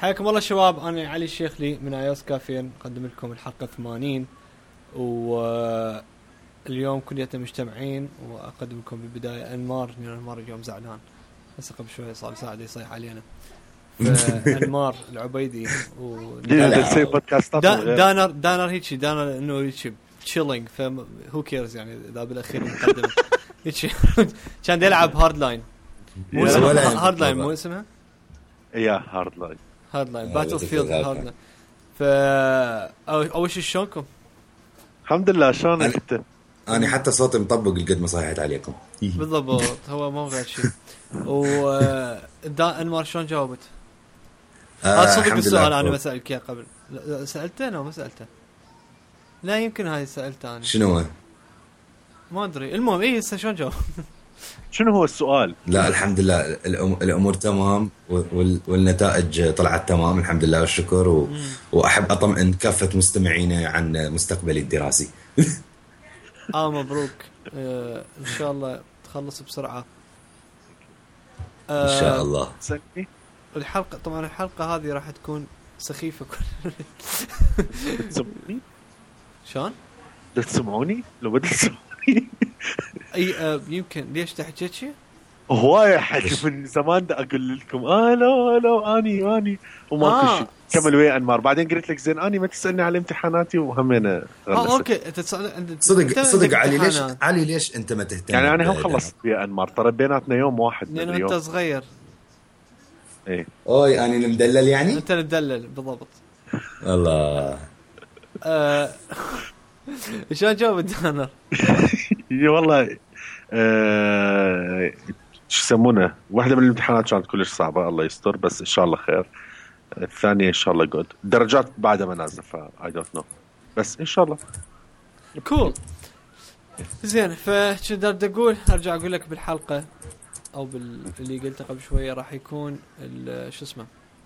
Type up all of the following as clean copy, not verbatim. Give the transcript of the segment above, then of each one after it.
حياكم الله شباب، أنا علي الشيخلي من iOS كافيين، أقدم لكم الحلقة 80. واليوم كلنا مجتمعين، وأقدم لكم بالبداية أنمار. أنمار اليوم زعلان، بس قبل شوية صار ساعة يصيح علينا. فأنمار العبيدي دانر هيك دانر إنه هيك chilling، فهو كيرز يعني إذا بالأخير مقدم هيك كان يلعب هاردلاين. مو اسمها هاردلاين، مو اسمها هاردلاين باتل فيلد هاردلاين. أول شيء شلونكم؟ الحمد لله. شلونك انت؟ انا حتى صوتي مطبق القد ما صحيت عليكم. بالضبط، هو مو غير شيء. انمار شلون جاوبت؟ صدق السؤال انا ما سألك اياه قبل. سألته انا وما سألته. لا يمكن هاي سألته انا. شنو؟ ما ادري. المهم ايه شلون جاوب؟ شنو هو السؤال؟ لا الحمد لله الامور تمام، والنتائج طلعت تمام الحمد لله والشكر. واحب اطمئن كافة مستمعينا عن مستقبلي الدراسي. مبروك. ان شاء الله تخلص بسرعة ان شاء الله. الحلقة طبعا الحلقة هذه راح تكون سخيفة. تسمعوني؟ شلون؟ تسمعوني؟ لو بدك تسمعوني اي يمكن. ليش تحكي شيء؟ هواي حكي من زمان دا اقول لكم لو اني وما كل شيء. كمل ويا انمار. بعدين قلت لك زين اني ما تسالني على امتحاناتي وهمينا اوكي. صدق علي ليش انت ما تهتم؟ يعني انا هم خلصت ويا انمار، ترى بيناتنا يوم واحد. لأنه انت صغير. ايه اوي اني المدلل يعني. انت المدلل بالضبط. الله. شلون جاوب الدانر؟ والله شو يسمونه، واحدة من الامتحانات كانت كلش صعبة، الله يستر، بس إن شاء الله خير. الثانية إن شاء الله جود. درجات بعد ما نازل I don't know، بس إن شاء الله كول. زين، فشدرت أقول أرجع أقول لك بالحلقة أو باللي قلته قبل شوية راح يكون شو اسمه.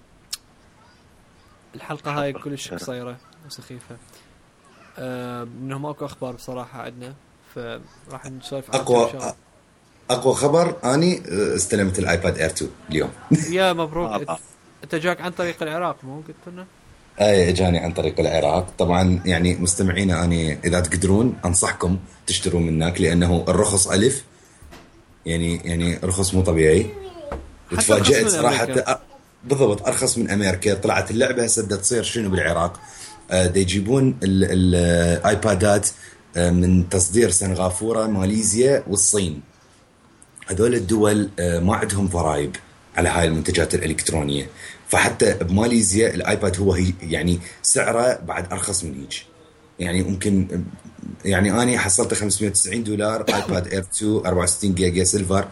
الحلقة هاي كلش قصيرة وسخيفة. إنه ماكو أخبار بصراحة عندنا، فراح نسولف اقوى خبر اني استلمت الايباد اير 2 اليوم. يا مبروك. انت جاك عن طريق العراق مو قلت لنا؟ اي جاني عن طريق العراق. طبعا يعني مستمعينا اني اذا تقدرون انصحكم تشتروا منك، لانه الرخص الف يعني رخص مو طبيعي. وتفاجأت صراحه. بالضبط ارخص من امريكا. طلعت اللعبه هسه تصير شنو بالعراق، دا يجيبون الايبادات من تصدير سنغافورة، ماليزيا والصين. هذول الدول ما عندهم ضرائب على هاي المنتجات الإلكترونية، فحتى بماليزيا الآيباد هو يعني سعره بعد أرخص من هيك. يعني ممكن يعني أنا حصلت $590 آيباد إير 2 64 جيجا سيلفر.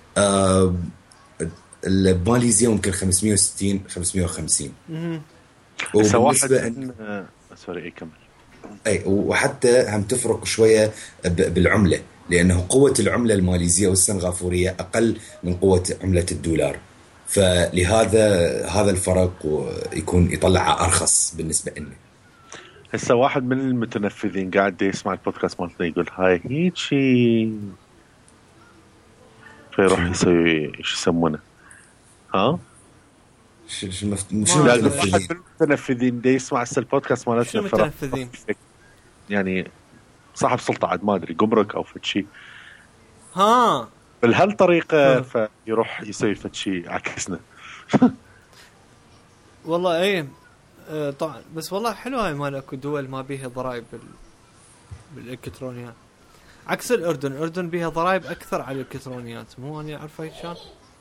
بماليزيا ممكن 560 550. وبالنسبة سوري كمل. اي وحتى هم تفرق شويه بالعمله، لانه قوه العمله الماليزيه والسنغافوريه اقل من قوه عمله الدولار، فلهذا هذا الفرق يكون يطلع ارخص بالنسبه لنا. هسه واحد من المتنفذين قاعد يسمع البودكاست مالتنا يقول هاي هيجي، فيروح يسوي شو يسمونه شو المتنفذين دي يسمع البودكاست مالتنا. شو المتنفذين؟ يعني صاحب سلطة عاد ما أدري جمرك أو فتشي بالهالطريقة، فيروح يسوي فتشي عكسنا. والله ايه طبعا. بس والله حلو هاي مالك دول ما بيها ضرائب بالإلكترونيات، عكس الأردن بيها ضرائب أكثر على الإلكترونيات. مو أنا أعرف هاي شان.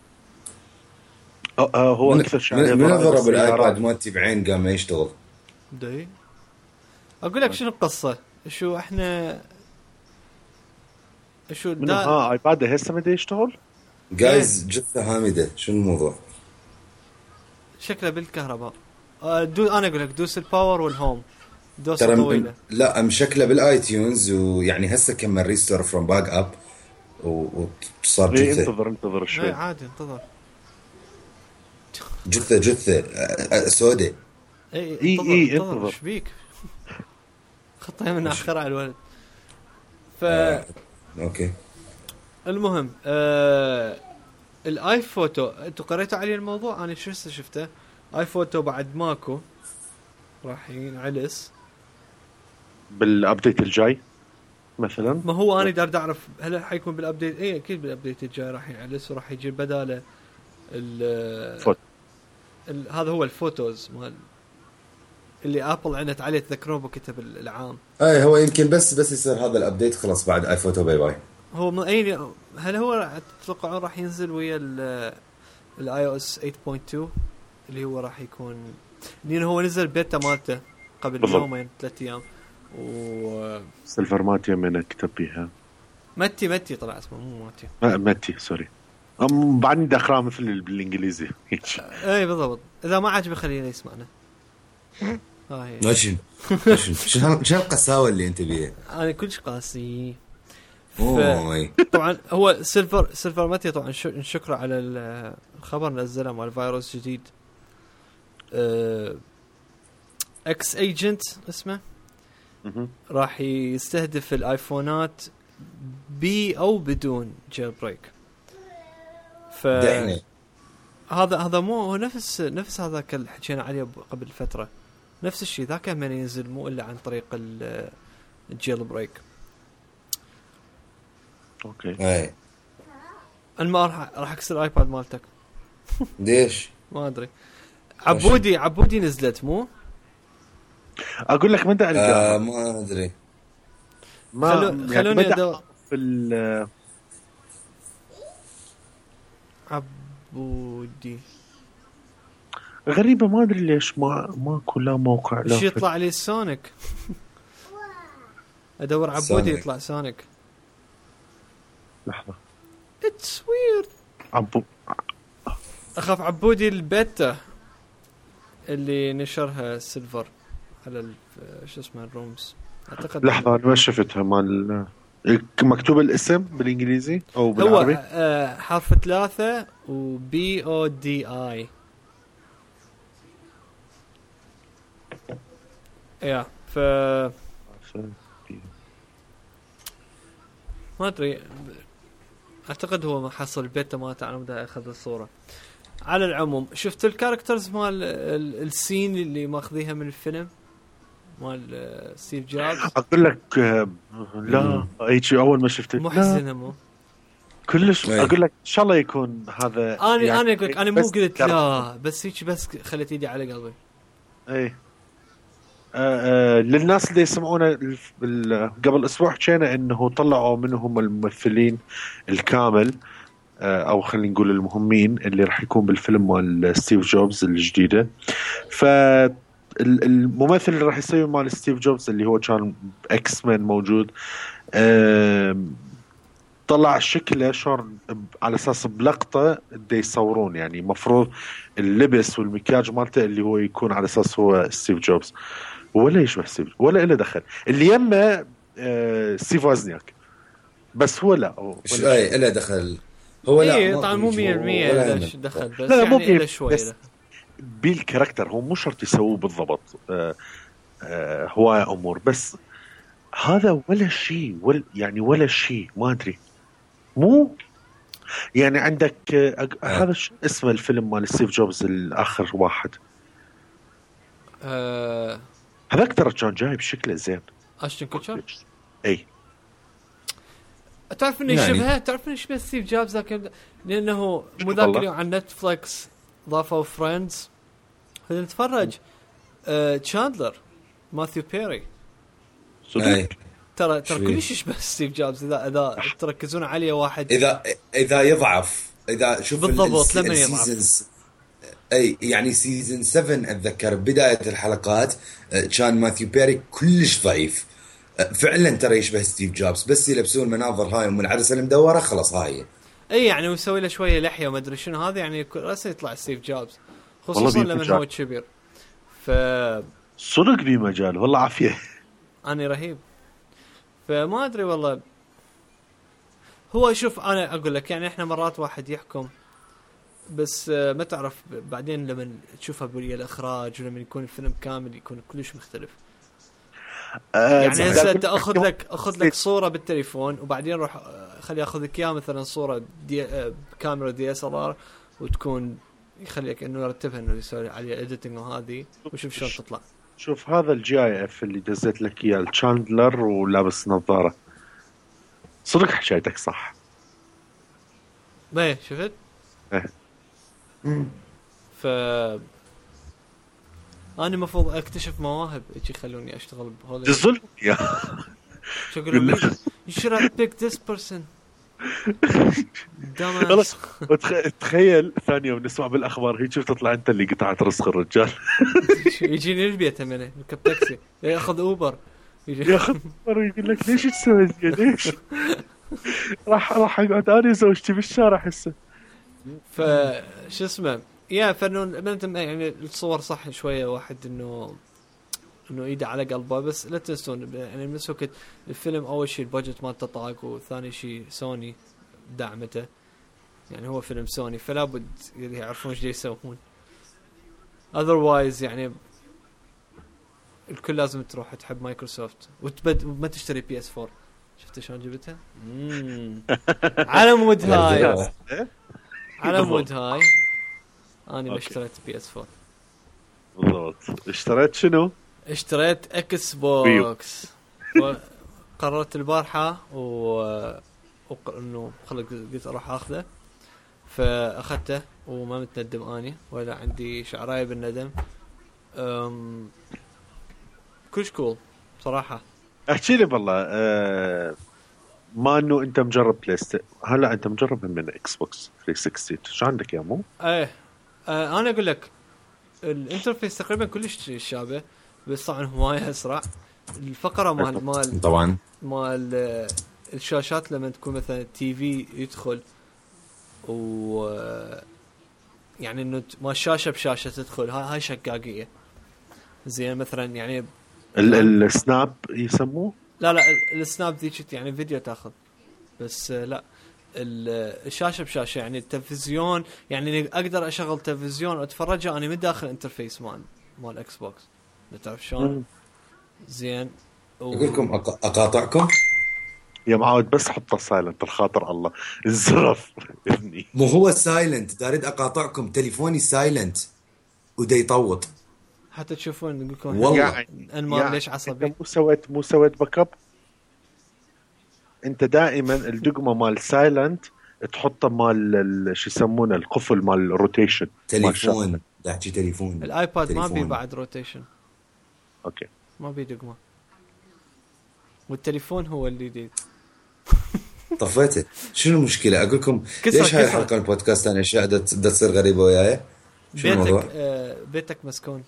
هو أكثر شيء من ضرب الآيباد مالتي بعين قام ما يشتغل. داي أقول لك شنو القصة. شو احنا شو آيباد هسه ما يشتغل جايز جثة هامدة. شنو الموضوع؟ شكله بالكهرباء. أنا أقول لك دوس الباور والهوم دوسة طويلة. لا مشكله بالاي تيونز، ويعني هسه كمل ريستور فروم باك اب وصار جثة. انتظر شوي. عادي انتظر. جثة سوداء. اي انتظر. ايش بيك؟ خطها من اخر على الولد. اوكي. المهم الاي فوتو انتوا قريتوا عليه الموضوع. انا شفته اي فوتو بعد ماكو، راح ينعلس بالابديت الجاي مثلا. ما هو انا دار اعرف هل حيكون بالابديت؟ اي اكيد بالابديت الجاي راح ينعلس وراح يجي بداله هذا هو الفوتوز مال اللي ابل عنت عليه، تذكرون بكتب العام. اي هو يمكن بس يصير هذا الابديت خلاص بعد اي فوتو باي باي. هو اي هل هو تتوقعون راح ينزل ويا الاي او اس 8.2 اللي هو راح يكون، لان هو نزل بيتا مالته قبل يومين 3 ايام و سيلفر ماتي من كتب بيها متي طلع اسمه مو ماتي سوري. بعدني داخلها مثل بالانجليزي اي بالضبط. اذا ما عجبه خلينا يسمعنا. ماشي شو القساوه اللي انت بيها؟ انا كلش قاسي. طبعا هو سيلفر ماتي طبعا نشكره على الخبر نزله مال فيروس جديد اكس ايجنت اسمه، راح يستهدف الايفونات او بدون جيل بريك. هذا مو هو نفس هذاك اللي حكينا عليه قبل فتره، نفس الشيء ذاك من ينزل مو الا عن طريق الجيل بريك. اوكي اي انا ما راح اكسر الايباد مالتك. ليش؟ ما ادري. عبودي نزلت مو اقول لك ما ادري ما ادري خلوني ادور في عبودي. غريبة ما ادري ليش ما كلها موقع لا شو يطلع لي سونيك. ادور عبودي سونيك. يطلع سونيك. لحظة اتس ويرد. اخاف عبودي البيتا اللي نشرها سيلفر على شو اسمه الرومز اعتقد. لحظة انا ما شفتها مال مكتوب الاسم بالانجليزي او بالعربي. هو حرف 3 وبي او دي اي. يا ما ادري اعتقد هو ما حصل البيتا مالته انا بدي اخذ الصورة. على العموم شفت الكاركترز مال السين اللي ماخذيها من الفيلم مال ستيف جوبز. اقول لك لا اي اول ما شفته محزنه مو كلش. اقول لك ان شاء الله يكون هذا انا يعني انا اقول لك انا مو قلت لا بس هيك بس خليت ايدي على قلبي. اي للناس اللي يسمعونا قبل اسبوع حكينا انه طلعوا منهم الممثلين الكامل او خلينا نقول المهمين اللي راح يكون بالفيلم مال ستيف جوبز الجديده. فالممثل اللي راح يسوي مال ستيف جوبز اللي هو كان اكس مان موجود طلع شكله شلون على اساس بلقطه دي يصورون، يعني مفروض اللبس والمكياج مالته اللي هو يكون على اساس هو ستيف جوبز ولا يشبه ستيف ولا إله دخل اللي يمه ستيف وازنياك بس هو لا اي إله دخل هو لا طبعا مو 100% ليش دخل بس لا يعني إله شوي بالكاركتر هو مو شرط يسووه بالضبط. هو امور بس هذا ولا شيء يعني ولا شيء ما ادري مو يعني عندك هذا اسمه الفيلم مال ستيف جوبز الاخر واحد هذاك ترى كان جايب شكله زين. اشتن كوتشر اي تعرف انه يشبهه تعرف انه يشبه ستيف جوبز ذاك لانه مذاكرين عن نتفليكس ضافوا فريندز خلينا نتفرج. تشاندلر ماثيو بيري ترى كلش يشبه ستيف جوبز اذا تركزون عليه واحد اذا يضعف اذا شوف بالضبط لما يضعف. اي يعني سيزن 7 اتذكر بدايه الحلقات كان ماثيو بيري كلش ضعيف فعلا ترى يشبه ستيف جوبز بس يلبسون المناظر هاي من العدسه المدوره خلاص هاي اي يعني ويسوي له شويه لحيه وما ادري شنو هذا يعني راسه يطلع ستيف جوبز خصوصا لما هو كبير. صدق بمجال والله عافيه انا رهيب. فما ادري والله هو شوف انا اقول لك يعني احنا مرات واحد يحكم بس ما تعرف بعدين لما تشوفها بولي الاخراج ولما يكون الفيلم كامل يكون كلش مختلف. يعني هسه انت اخذ لك صوره بالتليفون وبعدين روح خلي اخذ لك اياها مثلا صوره بكاميرا دي اس ال ار وتكون يخليك انه يرتبها انه يسوي عليها اديتنج وهذه وشوف شلون تطلع. شوف هذا الجي اف اللي دزيت لك اياه الشاندلر ولابس نظاره صدق حكايتك صح. باي شفت ايه ف انا المفروض اكتشف مواهب يجي يخلوني اشتغل بهذا دزلهم يا شغل you should have picked this person. خلاص تخيل ثانية ونسمع بالأخبار هيك شوف تطلع أنت اللي قطعت رزق الرجال. يجيني البيت منه يركب تاكسي ياخذ أوبر ياخذ أوبر يقول لك ليش تسوي زي ليش راح أقعد أنا وزوجتي بالشارع هسه. فش اسمه يا فنون يعني الصور صح شوية واحد إنه ايده على قلبه بس لا تنسون يعني من وقت الفيلم اول شيء البادجت مالته طاق وثاني شيء سوني دعمته يعني هو فيلم سوني فلا بد يعرفون ايش يسوون otherwise يعني الكل لازم تروح تحب مايكروسوفت وما تشتري بي اس 4. شفت شلون جبتها على مود هاي على مود هاي انا ما اشتريت بي اس 4 بالضبط. اشتريت شنو؟ اشتريت اكس بوكس قررت البارحة انه قلت اروح اخذه فاخذته وما متندم اني ولا عندي شعرايه بالندم. كلش كول صراحة. احكي لي بالله ما انه انت مجرب هلا انت مجرب من اكس بوكس 360 شو عندك يا مو؟ ايه انا اقول لك الانترفيس تقريبا كلش شابه بس طبعا هواية اسرع. الفقره مال طبعا مال الشاشات لما تكون مثلا تي في يدخل و يعني انه ما الشاشه بشاشه تدخل هاي شقاقيه زين مثلا يعني السناب يسموه لا السناب ذيك يعني فيديو تاخذ بس لا الشاشه بشاشه يعني التلفزيون يعني اقدر اشغل تلفزيون واتفرجه انا من داخل الانترفيس مال اكس بوكس تعرف شلون زين اقول لكم اقاطعكم يا معود بس حط سايلنت الخاطر الله الزرف ابني مو هو سايلنت داريد اقاطعكم تليفوني سايلنت ودا يطوط حتى تشوفون نقول لكم والله انمار ليش عصبي مو سويت باك اب انت دائما الدقمه مال سايلنت تحطه مال شو يسمونه القفل مال الروتيشن تليفون داحكي تليفون الايباد ما بي بعد روتيشن اوكي ما بي دقمه والتليفون هو اللي جديد طفيته شنو المشكله اقول لكم ليش هاي الحلقه البودكاست انا اشياء دا تصير غريبه وياي بيتك مسكون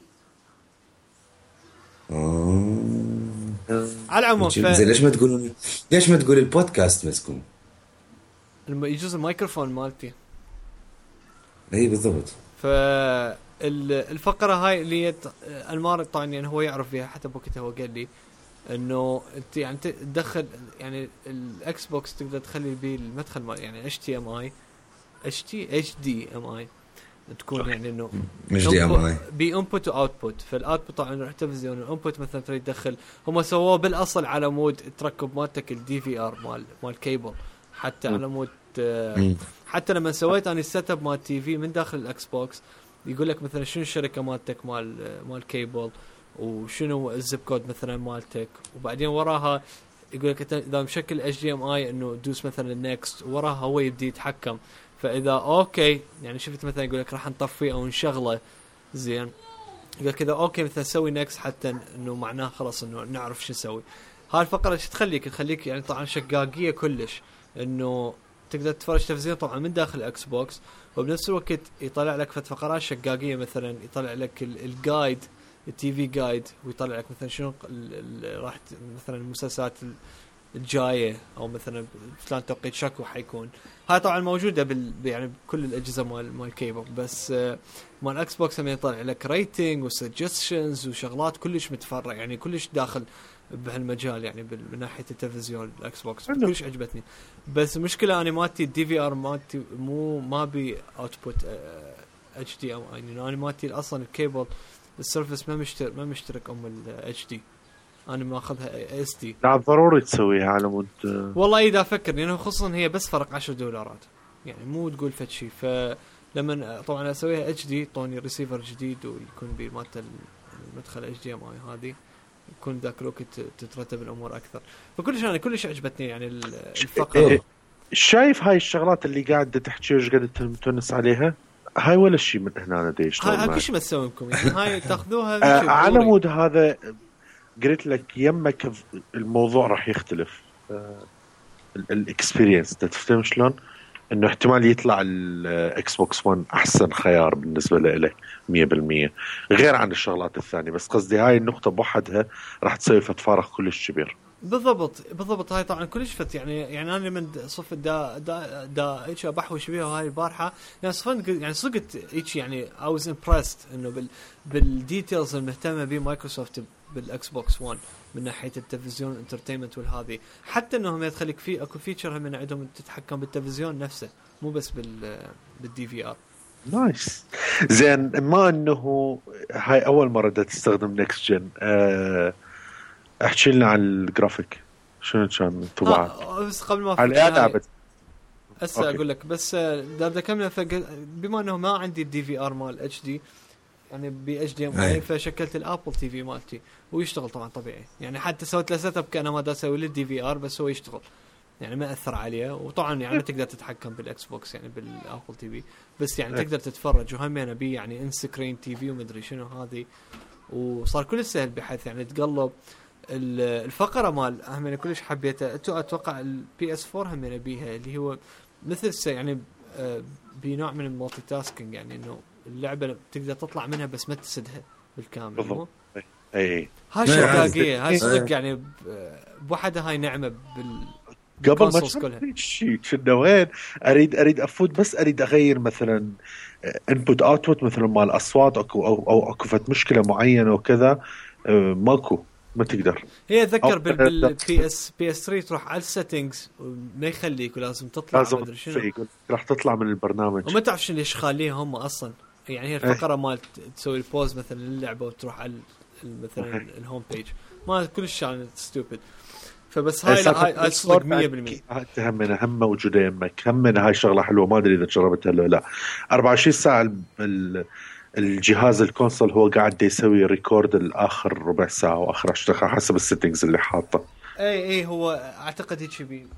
على العموم زين ليش ما تقول البودكاست مسكون يجوز الميكروفون مالتي اي بالضبط. الفقره هاي اللي المار طبعا يعني هو يعرف فيها حتى بوقتها هو قال لي انه انت يعني تدخل يعني الاكس بوكس تقدر تخلي بيه المدخل مال يعني HDMI تكون يعني انه HDMI بانبوت واوتبوت. فالاوتبوت طبعا التلفزيون الانبوت مثلا تريد تدخل هم سووه بالاصل على مود تركب مالتك الدي في ار مال كيبل حتى على مود حتى لما سويت انا السيت اب مال تي في من داخل الاكس بوكس يقول لك مثلا شنو الشركه مالتك مال كيبل وشنو الزب كود مثلا مالتك وبعدين وراها يقول لك اذا مشكل HDMI انه دوس مثلا النكست وراها هو يبدي يتحكم. فاذا اوكي يعني شفت مثلا يقول لك راح نطفيه او نشغله زين يقول كذا اوكي مثلا سوي نكست حتى انه معناه خلاص انه نعرف شو نسوي. هاي الفقره ايش تخليك يعني طبعا شقاقيه كلش انه تقدر تتفرج تلفزيون طبعا من داخل الاكس بوكس وبنفس الوقت يطلع لك فقرات شقاقيه مثلا يطلع لك الجايد التي في جايد ويطلع لك مثلا شنو راح مثلا المسلسلات الجايه او مثلا فلان توقيت شكو حيكون. هاي طبعا موجوده يعني بكل الاجهزه مال كيبل بس مال اكس بوكس هم يطلع لك ريتنج وسجستشنز وشغلات كلش متفرع يعني كلش داخل بهالمجال يعني من ناحيه التلفزيون الاكس بوكس كلش عجبتني. بس المشكله انا مالتي الدي في ار مالتي ما بي اوتبوت اتش دي يعني انا مالتي اصلا الكيبل السيرفس ما مشترك الاتش دي انا ماخذها اس دي. لا ضروري تسويها على مود والله اذا افكر لانه خصوصا هي بس فرق $10 يعني مو تقول فد شيء. لما طبعا اسويها اتش دي طوني ريسيفر جديد ويكون بي مالت المدخل اتش دي ام اي هذه يكون ذاك الوقت تترتب الامور اكثر. فكلش انا كلش عجبتني يعني الفقره. شايف هاي الشغلات اللي قاعده تحكي وش قاعده تونس عليها هاي ولا شيء من هنا انا دي اشتغل هاي كل شيء ما تسوي لكم يعني هاي تاخذوها على مود هذا. قلت لك يمك الموضوع راح يختلف الاكسبيرينس تفهم شلون انه احتمال يطلع الاكس بوكس 1 احسن خيار بالنسبه لك 100% غير عن الشغلات الثانيه. بس قصدي هاي النقطه بوحدها راح تسوي فارق كلش كبير. بالضبط هاي طبعا كلش فت يعني انا لما صف دا ايش بحوش بيها هاي البارحه يعني صفن يعني صقت ايش يعني I was impressed انه بالديتيلز المهتمه به مايكروسوفت بالاكس بوكس 1 من ناحيه التلفزيون انترتينمنت والهذه. حتى انهم يدخلك فيه اكو فيتشر من عندهم تتحكم بالتلفزيون نفسه مو بس بالدي في ار. نايس زين. ما انه هاي اول مره تستخدم نكست جن احكي لنا عن الجرافيك شنو كان انطباعك؟ بس قبل ما على لعبه هسه اقول لك بس بدي اكمل. بما انه ما عندي الدي في ار مال اتش دي يعني بي اتش دي ام اي فشكلت الابل تي في مالتي ويشتغل طبعا طبيعي يعني حتى سويت له سيت اب كأنه ما دا اسوي له الدي في ار بس هو يشتغل يعني ما اثر عليه. وطبعا يعني تقدر تتحكم بالاكس بوكس يعني بالابل تي في بس يعني تقدر تتفرج وهم انا بي يعني ان سكرين تي في ومدري شنو هذه. وصار كل سهل بحيث يعني تقلب الفقره مال هم انا كلش حبيته. اتوقع البي اس 4 هم انا بيها اللي هو مثل يعني بنوع من المالتي تاسكينج يعني انه اللعبه تقدر تطلع منها بس ما تسدها بالكامل. بالضبط. اي هاي شقاقيه هاي صدق يعني بوحدها هاي نعمه قبل ما تشوف شيء شنو وين اريد افوت بس اريد اغير مثلا انبوت اوتبوت مثلا مال اصوات او اكو فت مشكله معينه وكذا ماكو ما تقدر. هي اتذكر بالبي اس 3 تروح على السيتنجز ما يخليك ولازم تطلع ما ادري شنو راح تطلع من البرنامج وما تعرف شنو ليش خاليه هم اصلا يعني هي الفقره مال تسوي البوز مثلا للعبه وتروح على مثلا الهوم بيج ما كل شيء ستوبد. فبس هاي صدق 100% همنا هم موجوده يمك همنا هاي شغله حلوه ما ادري اذا جربتها ولا لا. 24 ساعه الجهاز الكونسول هو قاعد يسوي ريكورد الاخر ربع ساعه واخر 10 دقائق حسب السيتنجز اللي حاطه. اي هو اعتقد هيك بي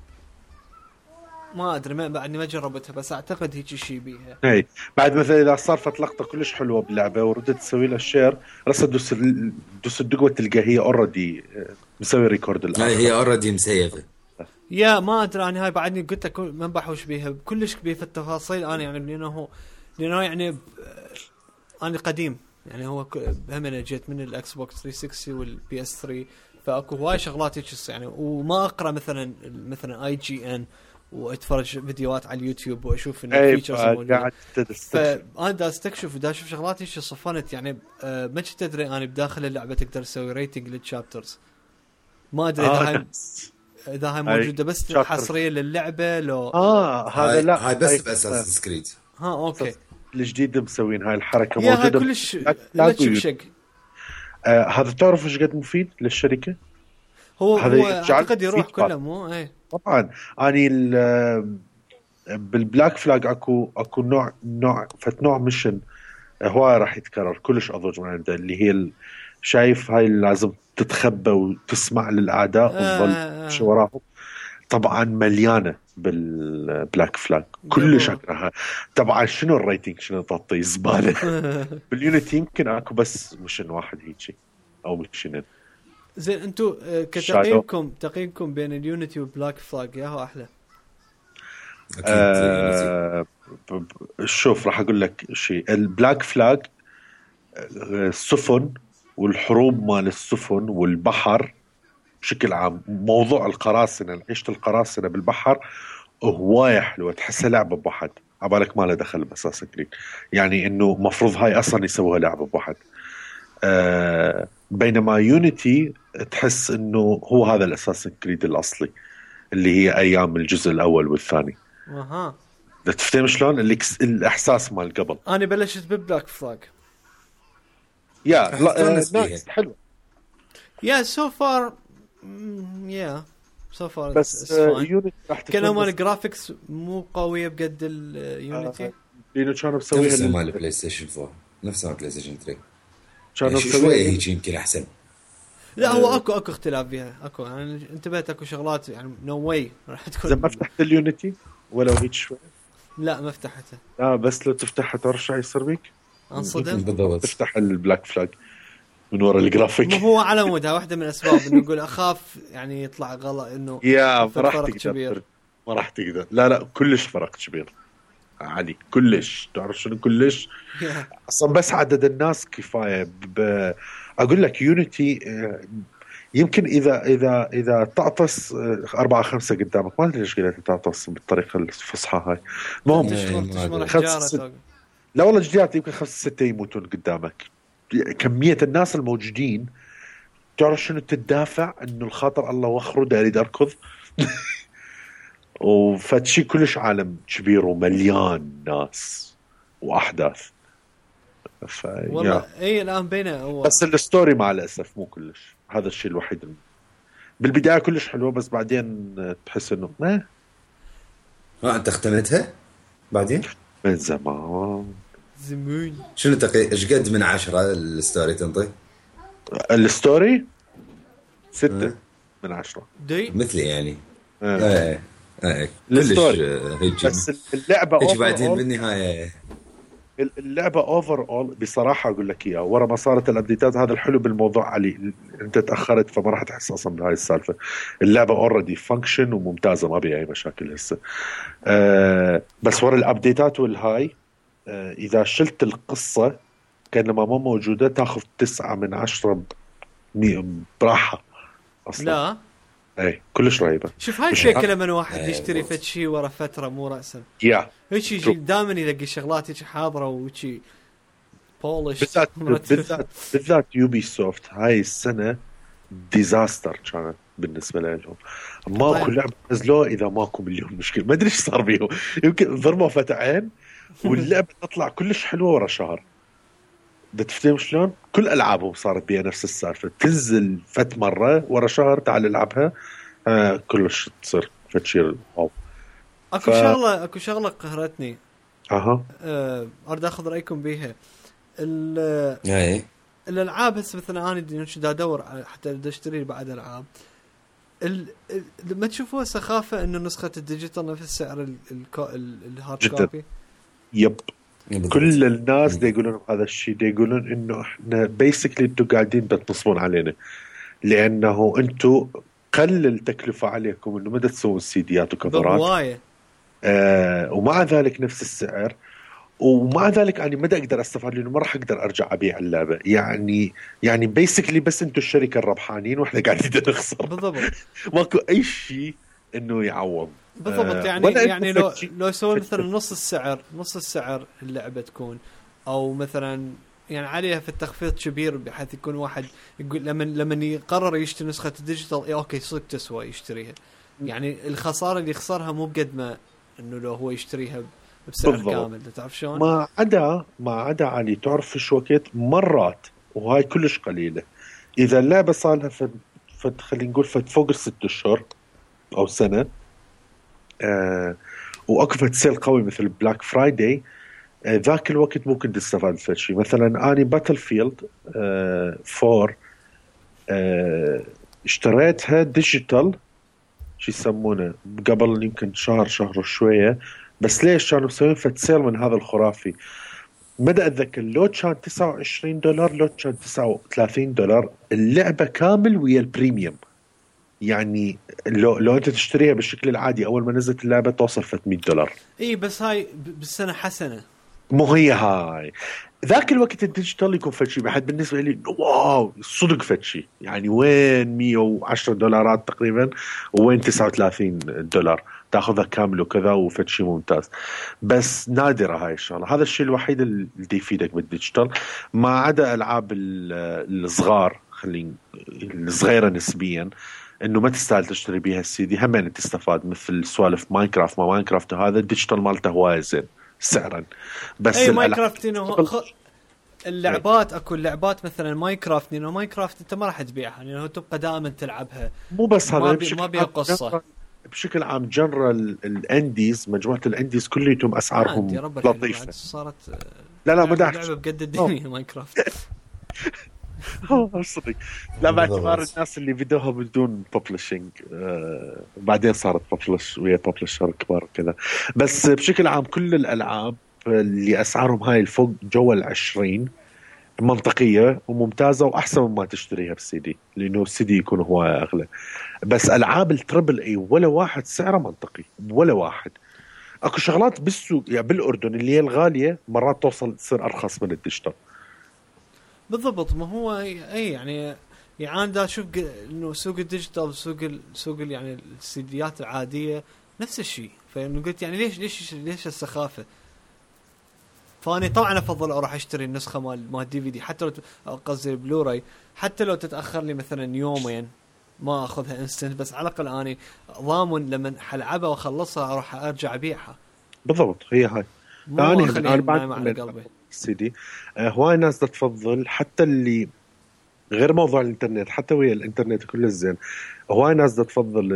ما ادري ما بعدني ما جربتها بس اعتقد هيك شيء بيها. اي بعد مثلا اذا صارت لقطه كلش حلوه باللعبه وردت تسوي لها شير رصد دوس الدقوه تلقى هي اوريدي مسوي ريكورد الاخر. هي اوريدي مسيفه. يا ما ادري انا هاي بعدني قلت لك ما بحوش بيها كلش كبير في التفاصيل انا يعني لانه يعني انا قديم يعني هو هم انا جيت من الاكس بوكس 360 والبي اس 3 فاكو هواي شغلات هيك يعني وما اقرا مثلا اي جي ان واتفرج فيديوهات على اليوتيوب واشوف ان الفيتشرز موجوده. فانا دا استكشف ودا اشوف شغلات هيك صفنت يعني ما كنت تدري انا بداخل اللعبه تقدر تسوي ريتنج للشابترز ما ادري اذا هاي موجوده بس حصريه للعبه لو هذا لا هاي بس باساس كريد. اوكي الجديد مسوين هاي الحركه موجوده هاي كلش لا تشق. هذا تعرف ايش قد مفيد للشركه هو اعتقد يروح كله مو اي طبعا. اني بالبلاك فلاج اكو نوع نوع ميشن هو راح يتكرر كلش اضوج من عنده اللي هي شايف هاي لازم تتخبى وتسمع للاعداء وتظل شو وراهم. طبعا مليانه بالبلاك فلاج كلش اكرهها. طبعا شنو الريتنج شنو تعطي زباله. باليونيتي يمكن اكو بس ميشن واحد هيك او ميشنين. زين انتم تقييمكم بين اليونيتي والبلاك فلاج ياهو احلى؟ شوف راح اقول لك شيء. البلاك فلاج السفن والحروب مال السفن والبحر بشكل عام موضوع القراصنة عيشة القراصنة بالبحر هواية حلوة تحسها لعبة بواحد عبالك ما له دخل بأساس كريد يعني انه مفروض هاي اصلا يسووها لعبة بواحد. بينما يونيتي تحس انه هو هذا الاساس كريد الاصلي اللي هي ايام الجزء الاول والثاني. تفهم شلون الاحساس مال قبل. انا بلشت ببلاك فلاج لا حلو يا سو فار بس يونيتي راح كانوا الجرافيكس مو قويه بقد اليونيتي. لانه كانوا مسويها نفسها مال بلاي ستيشن 4 نفسها مال بلاي ستيشن 3 كانوا شوي مسويها هيك يمكن احسن. لا هو اكو اختلاف بيها اكو يعني انتبهت اكو شغلات يعني نو واي راح تكون. اذا ما فتحت اليونيتي ولو هيك شوي. لا ما فتحتها. لا بس لو تفتحها ترشح يصير بيك انصدم. بالضبط. تفتح البلاك فلاج من وراء الجرافيك. مو هو على مودها واحدة من الاسباب انه يقول اخاف يعني يطلع غلط انه يا ما راح فرق تقدر كبير. ما راح تقدر. لا كلش فرق كبير علي كلش. تعرف شنو كلش اصلا بس عدد الناس كفايه. اقول لك يونيتي يمكن اذا تعطس 4-5 قدامك ما ادري ليش قلت تعطس بالطريقه الفصحى هاي. المهم تشمر خمس- حجارة. لا والله جديات يمكن 5-6 يموتون قدامك. كميه الناس الموجودين تعرف شنو تدافع انه الخاطر الله وخره دا يريد اركض. وفتشي كلش عالم كبير ومليان ناس واحداث. والله اي الان بينه هو بس الستوري مع الاسف مو كلش. هذا الشيء الوحيد بالبدايه كلش حلوه بس بعدين تحس انه ما انت اختمتها بعدين من زمان. زمون. شنو ايش قد من 10 الستوري تنطي؟ الستوري 6 من 10 دي مثلي يعني. كلش الستوري هيك. بس اللعبه هيك بعدين بالنهايه اللعبه اوفر اول بصراحه اقول لك اياها ورا ما صارت الابديتات. هذا الحلو بالموضوع علي انت تاخرت فما راح تحس اصلا بهاي السالفه. اللعبه اوريدي فانكشن وممتازه ما بيها اي مشاكل هسه. بس ورا الابديتات والهاي اذا شلت القصه كانما ما موجوده تاخذ 9 من 10 براحه اصلا. لا اي كلش رهيبه. شوف هاي الشيء لما واحد يشتري فد شيء ورا فتره مو راسا يا هيك يجي دائما يلاقي شغلات هيك حاضره وشي بولش. بالذات يوبي سوفت هاي السنه ديزاستر كانت بالنسبه لهم. ماكو لعبه نزلوها اذا ماكو مليون مشكله. ما ادري ايش صار بيهم. يمكن ضربوا فتعين واللعبه تطلع كلش حلوه ورا شهر. بدك تفهم شلون؟ كل العابهم صارت بيها نفس السالفه. تنزل فت مره ورا شهر تعال العبها كلش تصير فتشير واو. اكو شغله قهرتني. اريد اخذ رايكم بيها. الالعاب هسه مثلا انا دا ادور حتى اشتري بعد العاب. لما تشوفوا سخافه انه نسخه الديجيتال نفس سعر الهارد كوبي. يب كل الناس دي يقولون هذا الشيء. دي يقولون انه احنا بيسكلي انتوا قاعدين بتنصبون علينا لانه انتوا قلل التكلفه عليكم انه ما تسوون سيديات وكفرات ومع ذلك نفس السعر. ومع ذلك يعني ما اقدر استفاد لانه ما راح اقدر ارجع ابيع اللعبه. يعني بيسكلي بس انتوا الشركه الربحانين واحنا قاعدين نخسر. بالضبط. ماكو اي شيء انه يعوض. بالضبط. يعني لو سووا مثلا نص السعر اللعبه تكون او مثلا يعني عليها في التخفيض كبير بحيث يكون واحد يقول لما يقرر يشتري نسخه الديجيتال اوكي صدق تسوى يشتريها. يعني الخساره اللي يخسرها مو بقد ما انه لو هو يشتريها بسعر بالضبط. كامل. تعرف شلون؟ ما عدا علي تعرف في وقت مرات وهاي كلش قليله اذا اللعبه صار لها خلينا نقول فوق 6 أشهر او سنه واكو سيل قوي مثل بلاك فرايداي ذاك الوقت ممكن تستفاد من شيء. مثلا اني باتل فيلد 4 اشتريتها ديجيتال شو يسمونه قبل يمكن شهر وشويه. بس ليش كانوا مسوين فتسيل من هذا الخرافي مدى اتذكر لو كان $29 لو كان $39 اللعبه كامل ويا البريميوم. يعني لو انت تشتريها بالشكل العادي اول ما نزلت اللعبه توصل $100. اي بس هاي بالسنه حسنه مو هي هاي ذاك الوقت الديجيتال يكون فتشي بحد بالنسبه لي واو صدق فتشي. يعني وين $110 تقريبا وين $39 تاخذها كامل وكذا وفتشي ممتاز. بس نادره هاي الشغله. هذا الشيء الوحيد اللي يفيدك بالديجيتال ما عدا العاب الصغار خلينا الصغيره نسبيا انه ما تستاهل تشتري بيها السي دي. هم تستفاد مثل سوالف ماينكرافت. ما ماينكرافت هذا الديجيتال مالته هواي زين سعرا. بس اي ماينكرافت اللعبات اكو لعبات مثلا ماينكرافت انه ماينكرافت انت ما راح تبيعها يعني تبقى دائما تلعبها. مو بس هذا ما بيها قصه. بشكل عام جنرال الانديز، مجموعه الانديز كليتهم اسعارهم يا رب الحين لطيفه. بعد صارت لا ما لعبه بقد الدنيا ماينكرافت. صدق. لا باعتبار الناس اللي بدوها بدون ببلشنج، وبعدين صارت ببلش ويا ببلشر كبار كذا. بس بشكل عام كل الالعاب اللي اسعارهم هاي الفوق جو ال20 منطقيه وممتازه واحسن مما تشتريها بالسي دي، لانه السي دي يكون هو اغلى. بس العاب التربل اي ولا واحد سعره منطقي، ولا واحد. اكو شغلات بالسوق يعني بالاردن اللي هي الغاليه مرات توصل تصير ارخص من الديجيتال. بالضبط. ما هو اي يعني دا اشوف انه سوق الديجيتال وسوق يعني السيديات العاديه نفس الشيء. فانه قلت يعني ليش السخافه. فاني طبعا افضل اروح اشتري النسخه مال دي في دي، حتى لو قصدي البلوراي، حتى لو تتاخر لي مثلا يومين ما اخذها انستنت، بس على الاقل اني ضامن لما حلعبها واخلصها اروح ارجع ابيعها. بالضبط هي هاي. انا بعد على قلبي السي دي. هواي ناس تفضل حتى اللي غير موضوع الانترنت، حتى ويا الانترنت كله الزين، هواي ناس تفضل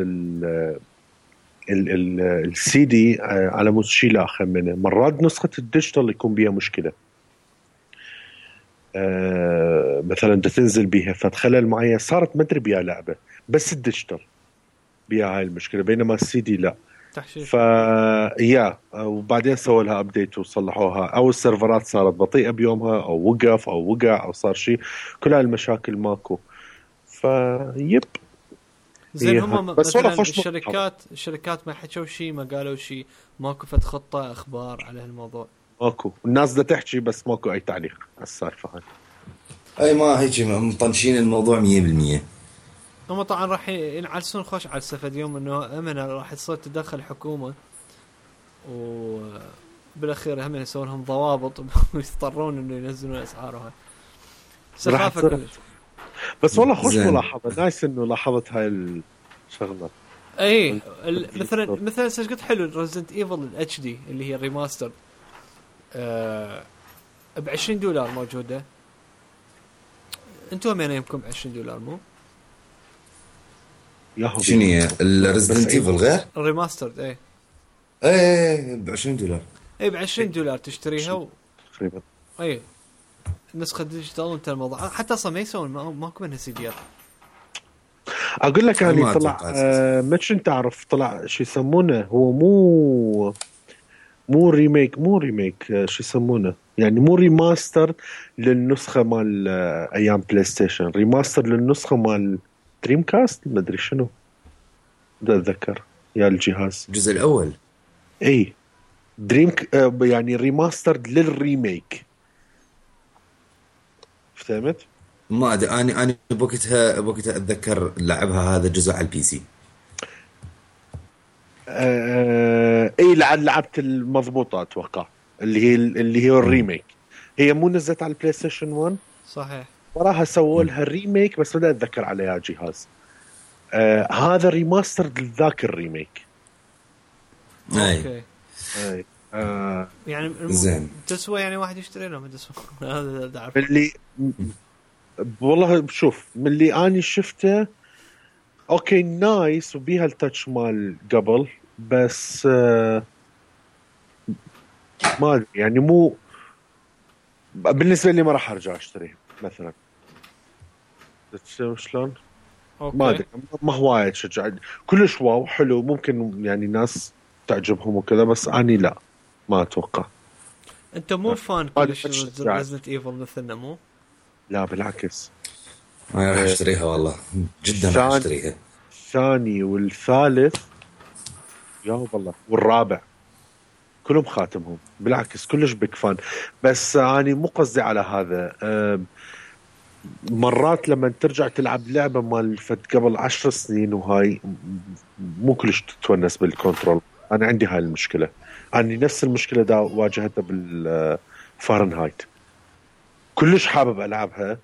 السي دي على مود شيء لاخر منه. مرات نسخه الديجيتال يكون بيها مشكله، مثلا تنزل بيها فتخلل معين، صارت ما ادري بيها لعبه بس الديجيتال بيها هاي المشكله، بينما السي دي لا. تحشيش. وبعدين سووا لها ابديت وصلحوها، او السيرفرات صارت بطيئه بيومها، او وقف او وقع او صار شيء، كل هالمشاكل ماكو. فيب زين هم مثلا الشركات ما حكوا شيء، ما قالوا شيء، ماكو فت خطه اخبار على هالموضوع؟ ماكو. الناس بدها تحكي بس ماكو اي تعليق على السالفه هاي. اي ما هيك مطنشين الموضوع 100%. هم طبعا راح ينعلسون خوش على السفد يوم انه امنا راح تصير تدخل الحكومه، وبالاخير هم يسوون لهم ضوابط ويضطرون انه ينزلون اسعارها. سخافه كلش. بس والله خوش ملاحظه، نايس انه لاحظت هاي الشغله. اي مثلا قلت حلو ريزنت ايفل الاتش دي اللي هي الريماستر ب$20 موجوده. انتم من يمكم $20 مو؟ شنو هي الريزنت ايفل غير الريماستر؟ ايه ب$20. اي ب$20 تشتريها تقريبا. اي نسخه ديجيتال وانت الموضوع حتى اصلا ما يسوون ماكو منها سيديات. اقول لك يعني طلع مش انت تعرف طلع شو يسمونه، هو مو ريميك شو يسمونه، يعني مو ريماستر للنسخه مال ايام بلاي ستيشن، ريماستر للنسخه مال دريم كاست، ما ادري شنو بدي اتذكر يا الجهاز الجزء الاول. اي يعني ريماستر للريميك، فهمت؟ ما ادري انا بوقتها اتذكر لعبها هذا الجزء على البي سي. اي لعبت المضبوطه اتوقع، اللي هي الريميك. هي مو نزلت على البلاي ستيشن 1 صحيح، وراها سووا لها ريميك بس ما اتذكر عليها جهاز. هذا ريماستر لذاك الريميك. اوكي. اي يعني زين تسوى يعني واحد يشتري له ما تسوى. هذا اعرف اللي والله شوف من اللي اني شفته اوكي نايس وبيها التاتش مال قبل، بس ما يعني مو بالنسبه لي، ما راح ارجع اشتريه مثلا. شلون؟ ما ادري، ما هوايه تشجع كلش واو حلو، ممكن يعني ناس تعجبهم وكذا، بس اني لا ما اتوقع. انت مو فان كلش ريزنت ايفل مثلنا مو؟ لا بالعكس، انا راح اشتريها والله جدا راح اشتريها. الثاني والثالث يا والله والرابع كلهم خاتمهم، بالعكس كلش بيك فان. بس أنا مو قصدي على هذا. مرات لما ترجع تلعب لعبة مال فت قبل 10 سنين وهاي مو كلش تتونس بالكنترول. أنا عندي هاي المشكلة، أنا نفس المشكلة دا واجهتها بالفارنهايت، كلش حابب ألعبها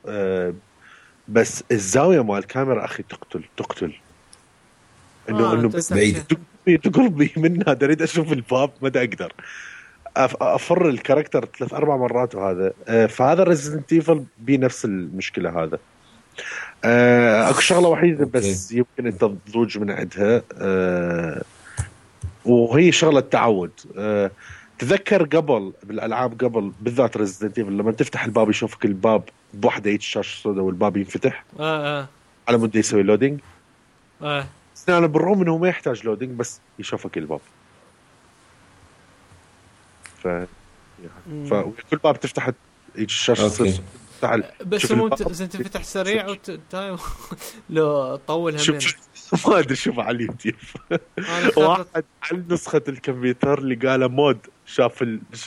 بس الزاوية مال الكاميرا أخي تقتل إنه بعيد تقربي منها، أريد أشوف الباب ما أقدر أفر الكاركتر 3-4 مرات. وهذا فهذا ريزيدنت ايفل بنفس المشكلة هذا. اكو شغله وحيده أوكي. بس يمكن انت تضوج من عندها، وهي شغله تعود. تذكر قبل بالالعاب قبل بالذات ريزدنت ايفل لما تفتح الباب يشوفك الباب بوحده هيك شاشه سوداء والباب ينفتح على مود يسوي لودينج. بس انا بالرغم انه ما يحتاج لودينج بس يشوفك الباب. فكل باب تفتح هيك الشاشه تصير بس مو تفتح سريع لو طول هم ما ادري شوف على اليوتيوب واحد على نسخه الكمبيوتر اللي قاله مود شاف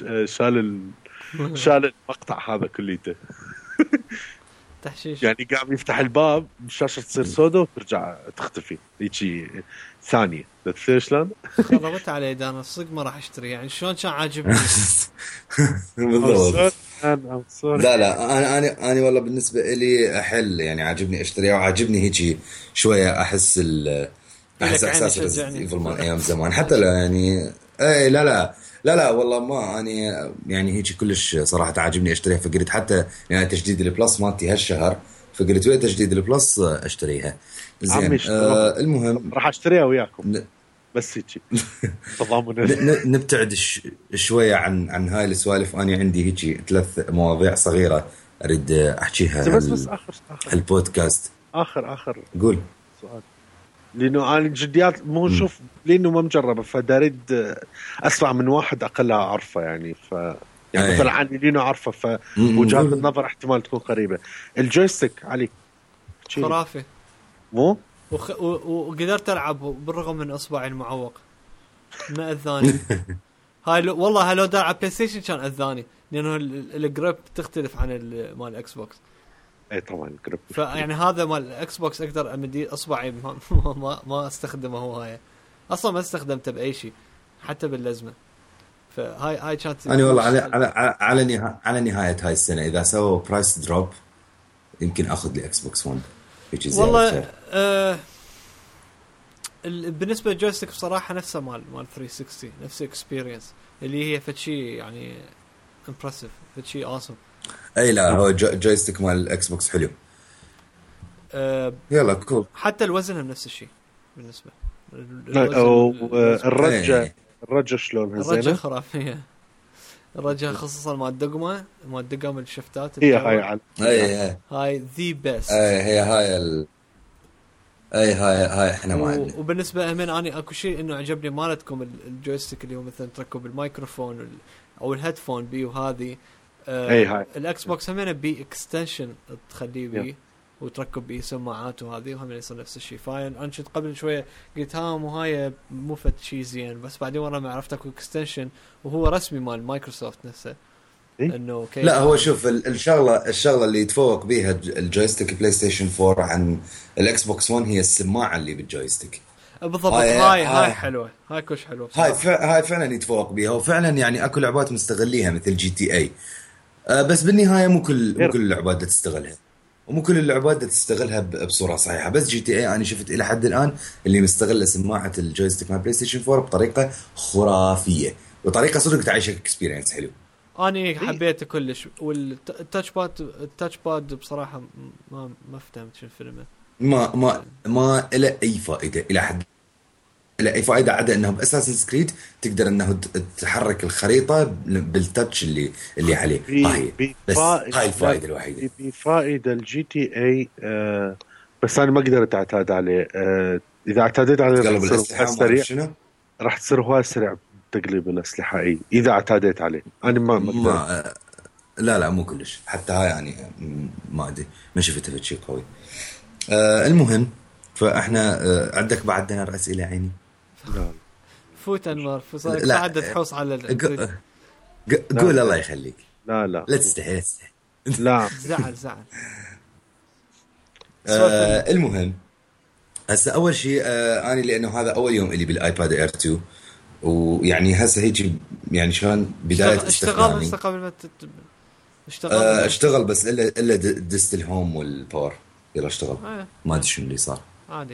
شال المقطع هذا كليته تحشيش، يعني قام يفتح الباب الشاشه تصير سوداء وترجع تختفي هيك ثانيه. تصير شلون؟ خربت علي انا صدق ما راح اشتري. يعني شلون كان عاجبني بالضبط. لا انا والله بالنسبه لي احل يعني عاجبني اشتريها وعاجبني هيك شويه احس احساس ايفل مان ايام زمان حتى لا يعني اي لا والله ما اني يعني هيك كلش صراحه عاجبني اشتريها. فقلت حتى يعني تجديد البلس مالتي هالشهر فقلت وين تجديد البلس اشتريها زين. المهم راح اشتريها وياكم بس هيك تضامن. نبتعد شويه عن هاي السوالف. انا عندي هيك 3 مواضيع صغيره اريد احكيها بس اخر البودكاست. اخر قول سؤال، لانه انا جديات مو نشوف لانه ما مجربه فدارد اسمع من واحد اقلها اعرفه يعني يعني مثلا عني لانه اعرفه فوجهات النظر احتمال تكون قريبه. الجويستيك علي خرافي مو وقدرت العب بالرغم من اصبعي المعوق ما اذاني. هاي والله لو دار على بلاي ستيشن كان اذاني لانه الجريب تختلف عن مال الاكس بوكس. اي طبعا الجريب فيعني هذا مال الاكس بوكس اقدر امدي اصبعي ما استخدمه هو هاي اصلا ما استخدمته باي شيء حتى باللزمه. فهاي كانت انا والله على نهايه هاي السنه اذا سووا برايس دروب يمكن اخذ لي اكس بوكس 1 والله. بالنسبه للجويستيك بصراحه نفسه مال 360 نفس اكسبيرينس اللي هي فشي يعني امبرسيف فشي اوسم. اي لا هو جويستيك مال الاكس بوكس حلو. يلا كول. حتى الوزن نفس الشيء بالنسبه الرجة شلونها زينه؟ الرجة خرافيه. الرجة خصوصا مال دقم الشفتات هي هاي ذي بيست. هاي احنا ما عندنا. وبالنسبه من اني اكو شيء انه عجبني مالتكم الجويستيك اللي هو مثلا تركب الميكروفون او الهيدفون بي وهذه هاي الاكس بوكس همين بي اكستنشن تخليه بي وتركب بيه سماعات وهذه وهم يصير نفس الشيء. فاين انا كنت قبل شويه قلت وهاي مو فت شيء زين بس بعدين ورا ما عرفت اكو اكستنشن وهو رسمي مال مايكروسوفت نفسه. انه لا هو شوف الشغله اللي يتفوق بيها الجويستيك بلاي ستيشن 4 عن الاكس بوكس 1 هي السماعه اللي بالجويستيك بالضبط. هاي حلوه. هاي كوش حلوه هاي فعلا يتفوق بها وفعلا يعني اكو لعبات مستغليها مثل جي تي اي. بس بالنهايه مو كل اللعبات تستغلها ومو كل اللعبات تستغلها بصوره صحيحه. بس جي تي اي انا شفت الى حد الان اللي مستغله سماعه الجويستيك مع بلاي ستيشن 4 بطريقه خرافيه وطريقه صدق تعيشك اكسبيرينس حلو. أنا حبيته كلش. والتاتش باد بصراحة ما فهمت شو الفيلم. ما إلى أي فائدة إلى حد إلى أي فائدة عدا أنه بأساسنز كريد تقدر أنه تحرك الخريطة بالتاتش اللي عليه. هاي بس هاي الفائدة الوحيدة. بفائدة الجي تي اي بس أنا ما قدرت أعتاد عليه. إذا اعتادت عليه راح تصير هواي سريع تقليب الأسلحة. إذا اعتادت عليه أنا ما لا مو كلش حتى هاي يعني ما أدري ما شفتها في شيء قوي. المهم فإحنا عندك بعد دينار أسئلة عيني. لا فوت أنوار ساعدة تحوص على قول الله يخليك. لا تستحي لا زعل المهم هسه أول شيء أنا لأنه هذا أول يوم اللي بالآيباد إير 2 ويعني هسه هيجي يعني شلون بداية استخدامي. اشتغل بس إلا دست الهوم والباور يلا اشتغل. ما أدري شو اللي صار عادي.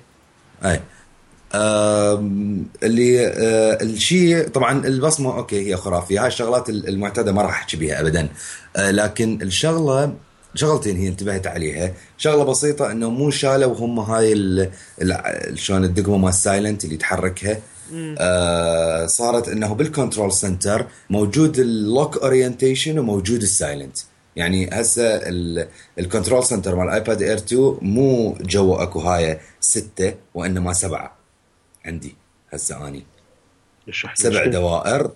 اللي الشيء طبعا البصمة أوكي هي خرافية. هاي الشغلات المعتادة ما راح أحكي بيها أبدا. لكن الشغلة شغلتين هي انتبهت عليها. شغله بسيطه انه مو شالوا هم هاي شلون الدقمه مال السايلنت اللي تحركها. صارت انه بالكنترول سنتر موجود اللوك اورينتيشن وموجود السايلنت. يعني هسه الكنترول سنتر مال ايباد اير 2 مو جوا اكو هاي 6 وانما 7 عندي هسه اني 7 دوائر.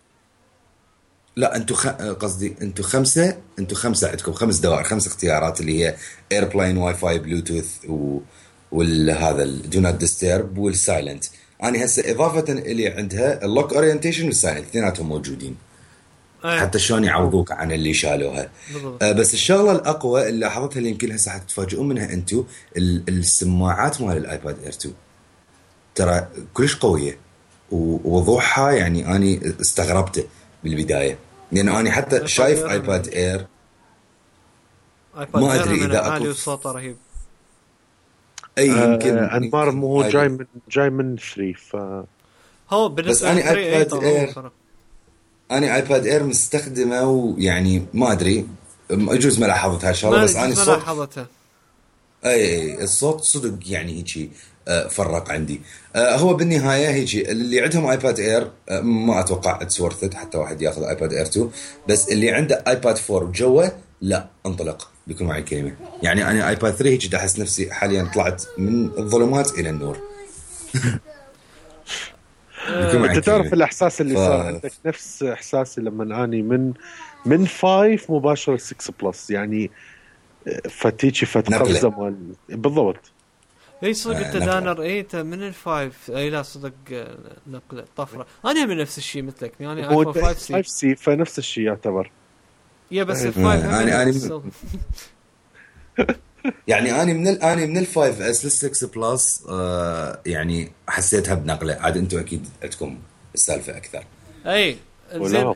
لا انتم قصدي انتم 5 عندكم 5 دوائر 5 اختيارات اللي هي ايربلاين واي فاي بلوتوث والهذا الدو نوت ديسترب والسايلنت. انا هسه اضافه الي عندها اللوك اورينتيشن والسايلنت اثنيناتهم موجودين. حتى شلون يعوضوك عن اللي شالوها. بس الشغله الاقوى اللي لاحظتها اللي يمكن هسه حتتفاجئون منها انتم السماعات مال الايباد اير 2 ترى كلش قويه ووضوحها. يعني اني استغربته بالبدايه لانه اني حتى شايف ايباد اير ما ادري اذا عالي وصوته رهيب. اي يمكن انمار مو جاي من 3 ف هو بالنسبه بس اني ايباد اير مستخدمه ويعني ما ادري يجوز ما لاحظت هالشغله بس اني الصوت لاحظتها. اي الصوت صدق يعني هيجي فرق عندي. هو بالنهايه هيجي اللي عندهم ايباد اير ما اتوقع اتس ورث حتى واحد ياخذ ايباد اير 2. بس اللي عنده ايباد 4 جوا لا انطلق بكل معي الكلمه. يعني انا ايباد 3 هيجي احس نفسي حاليا طلعت من الظلمات الى النور. انت تعرف الاحساس اللي صار عندك نفس احساسي لما اني من 5 مباشره 6 بلس. يعني فتيجي فتقفزه مال بالضبط. اي صدق التدانر. اي انت من الفايف. اي لا صدق نقله طفره. انا من نفس الشيء مثلك. يعني ايفون 5 سي فنفس الشيء يعتبر. يا بس الفايف انا يعني انا من الفايف اس لل6 بلس يعني حسيتها بنقله. عاد انتم اكيد عندكم السالفه اكثر. اي زين.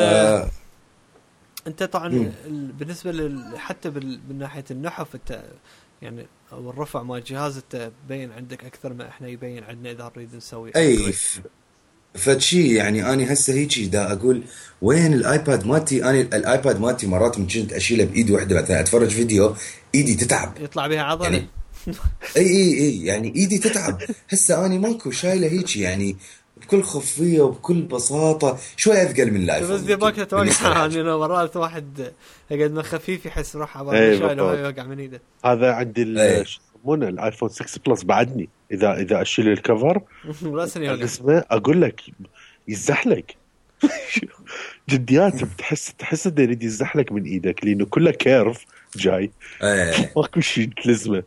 انت طبعا بالنسبه حتى من ناحيه النحف انت يعني او الرفع مال الجهاز انت بين عندك اكثر ما احنا يبين عندنا اذا نريد نسوي اي فشي. يعني انا هسه هيجي دا اقول وين الايباد مالتي. انا الايباد مالتي مرات من كنت اشيله بايدي واحده مثلا اتفرج فيديو ايدي تتعب يطلع بها عضله يعني اي يعني ايدي تتعب. هسه اني ماكو شايله هيك يعني بكل خفيه وبكل بساطه شوي اثقل من الايفون. بس دي باك توقع انه مرات واحد قد ما خفيف يحس روحه عباره شايله وهو يوقع من ايده. هذا عندي يسمونه الايفون 6 بلس بعدني اذا اشيل الكفر اسمه اقول لك يزحلق جديات. تحس انه يريد يزحلق من ايدك لانه كله كيرف جاي ماكو شيء تلزمه.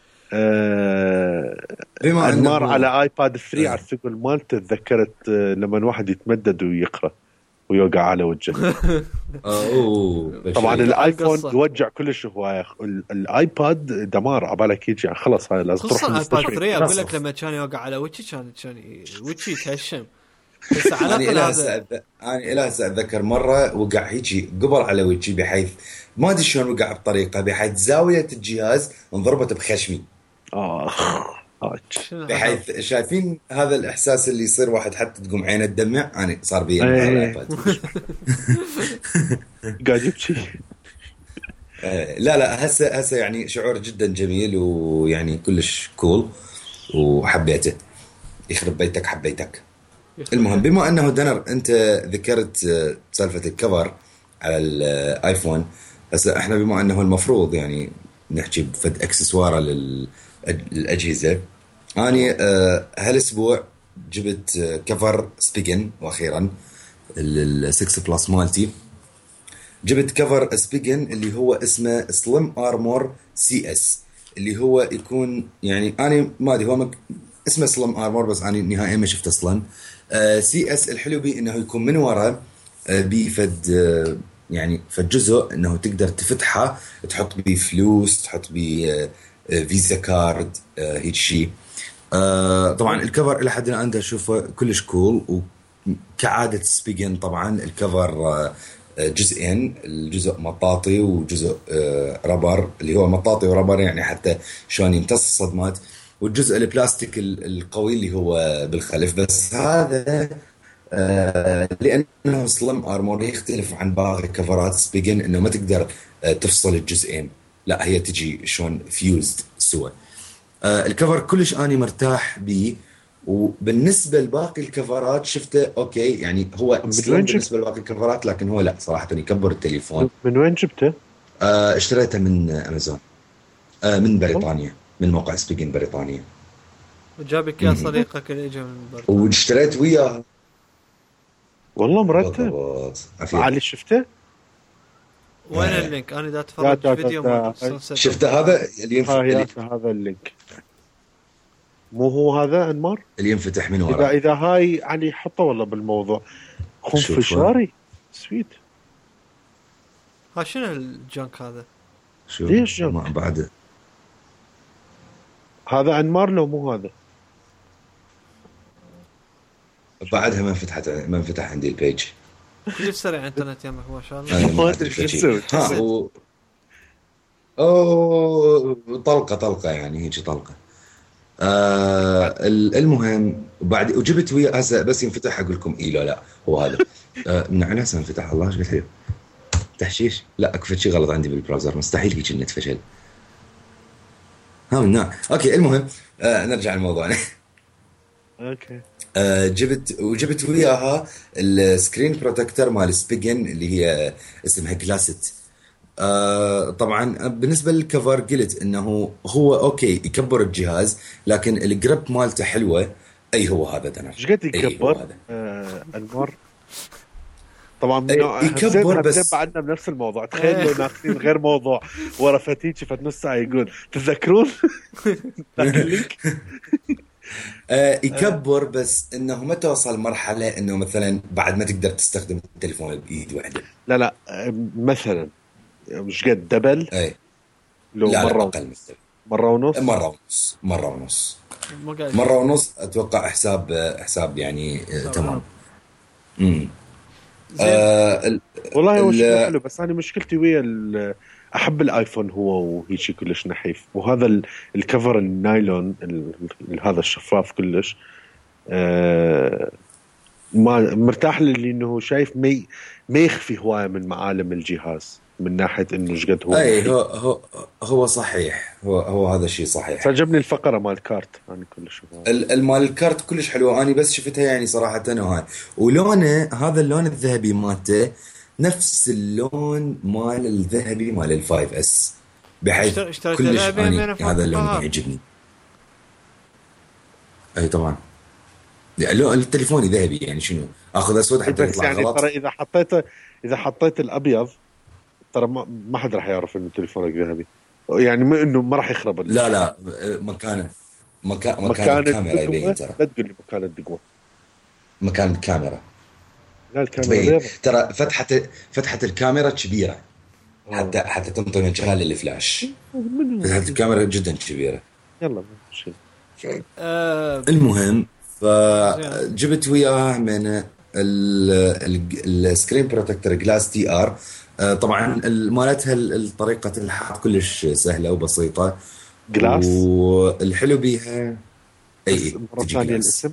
انمار على ايباد 3 على الثقل مالته تذكرت لما الواحد يتمدد ويقرا ويوقع على وجهه. طبعا الايفون يوجع كلش. هو الايباد دمار عبالك يجي خلص هاي لازم تروح المستشفى. ايباد 3 اقول لك لما كان يوقع على وجهي كان وجهي يتهشم. بس على انا هسه اتذكر مره وقع هيجي قبل على وجهي بحيث ما ادري شلون وقع بطريقه بحيث زاويه الجهاز انضربت بخشمي. بحيث شايفين هذا الاحساس اللي يصير واحد حتى تقوم عينه تدمع. انا صار بي الايباد قاعد يبكي. لا هسه يعني شعور جدا جميل ويعني كلش كول وحبيته. يخرب بيتك حبيتك. المهم بما انه دنر انت ذكرت سالفه الكفر على الايفون. هسه احنا بما انه المفروض يعني نحكي بفد اكسسوار للاجهزه. اني هالاسبوع جبت كفر سبيجن واخيرا ال6 بلس مالتي. جبت كفر سبيجن اللي هو اسمه سليم ارمور سي اس اللي هو يكون يعني انا ما ادري هو اسمه سليم ارمور بس انا نهائيا ما شفته اصلا. سي اس الحلو بيه انه يكون من وراء بفد يعني فالجزء انه تقدر تفتحه تحط بيه فلوس تحط بيه فيزا كارد هيك شيء. طبعا الكفر الى حد الان اشوفه كلش كول. وكعاده سبيجن طبعا الكفر جزئين. الجزء مطاطي وجزء ربر اللي هو مطاطي وربر يعني حتى شلون يمتص الصدمات. والجزء البلاستيك القوي اللي هو بالخلف. بس هذا لانه سلم ارمور يختلف عن باقي كفرات سبيجن، انه ما تقدر تفصل الجزئين، لا هي تجي شلون فيوزد سوا. الكفر كلش اني مرتاح به. وبالنسبه لباقي الكفرات شفته اوكي، يعني هو سلم بالنسبه لباقي الكفرات، لكن هو لا صراحه يكبر التليفون. من وين جبته؟ اشتريته من امازون، من بريطانيا، من موقع سبيجن بريطانيا. وجابك يا صديقك اللي اجى من بريطانيا واشتريت وياه. والله مرتب. علي شفته؟ وين اللينك؟ انا دا اتفرج فيديو شفته هذا اللي هذا اللينك، مو هو هذا انمار اللي ينفتح من ورا. اذا هاي يعني حطه والله بالموضوع خنفشاري سويت. ها شنو الجنك هذا؟ ليش جنك؟ ما بعد هذا انمار لو مو هذا؟ بعدها ما انفتح عندي البيج. كيف سريع انترنت يمك ما شاء الله. ما ادري شو تسوي. اوه طلقه يعني هيك طلقه. المهم بعد وجبت وياه هسه بس ينفتح اقول لكم اي لا هو هذا. من على هسه انفتح. الله ايش قلت له تحشيش؟ لا اكو شيء غلط عندي بالبراوزر، مستحيل هيك النت فشل. من نوع. اوكي المهم نرجع لموضوعنا. اوكي. جبت وياها السكرين بروتكتور مال سبيجن اللي هي اسمها جلاسيت. طبعا بالنسبه للكفر قلت انه هو اوكي يكبر الجهاز، لكن الجريب مالته حلوه. اي هو هذا دنر ايش قد يكبر؟ انمار طبعا يكبر بس بعدنا بنفس الموضوع. تخيل لو ناخذين غير موضوع ورا فتيج فت نص ساعه يقول تتذكرون اللينك. يكبر بس انه ما توصل مرحله انه مثلا بعد ما تقدر تستخدم التليفون بايد واحده. لا مثلا مش قد دبل. اي لو لا مره اقل من مرة ونص اتوقع حساب يعني تمام. والله هو شيء حلو، بس انا مشكلتي ويا احب الايفون هو وهيك كلش نحيف، وهذا الكفر النايلون هذا الشفاف كلش. ما مرتاح لي انه شايف ما يخفي هوايه من معالم الجهاز من ناحيه انه ايش قد هو. اي هو صحيح، هو هذا الشيء صحيح. فعجبني الفقره مال الكارت انا كلش المال الكارت كلش حلوه. انا بس شفتها يعني صراحه وهاي، ولونه هذا اللون الذهبي مالته نفس اللون مال الذهبي مال الفايف اس، بحيث كلش هذا اللون يعجبني. اي طبعا التليفون ذهبي يعني شنو اخذ اسود حتى يطلع يعني غلط. ترى اذا حطيت الابيض ترى ما حد راح يعرف انه تليفونك ذهبي، يعني انه ما راح يخرب. لا مكان الكاميرا يبين. ترى لا تقول لي مكان الدقوه، مكان الكاميرا. لا الكاميرا ترى فتحة الكاميرا كبيرة حتى تنطي مجال للفلاش. فتحة الكاميرا جدا كبيرة. يلا شيء. المهم فجبت وياه من السكرين بروتكتور جلاس تي ار. طبعا مالتها طريقة الحط كلش سهلة وبسيطة. جلاس والحلو بيها اي مرة ثانية الاسم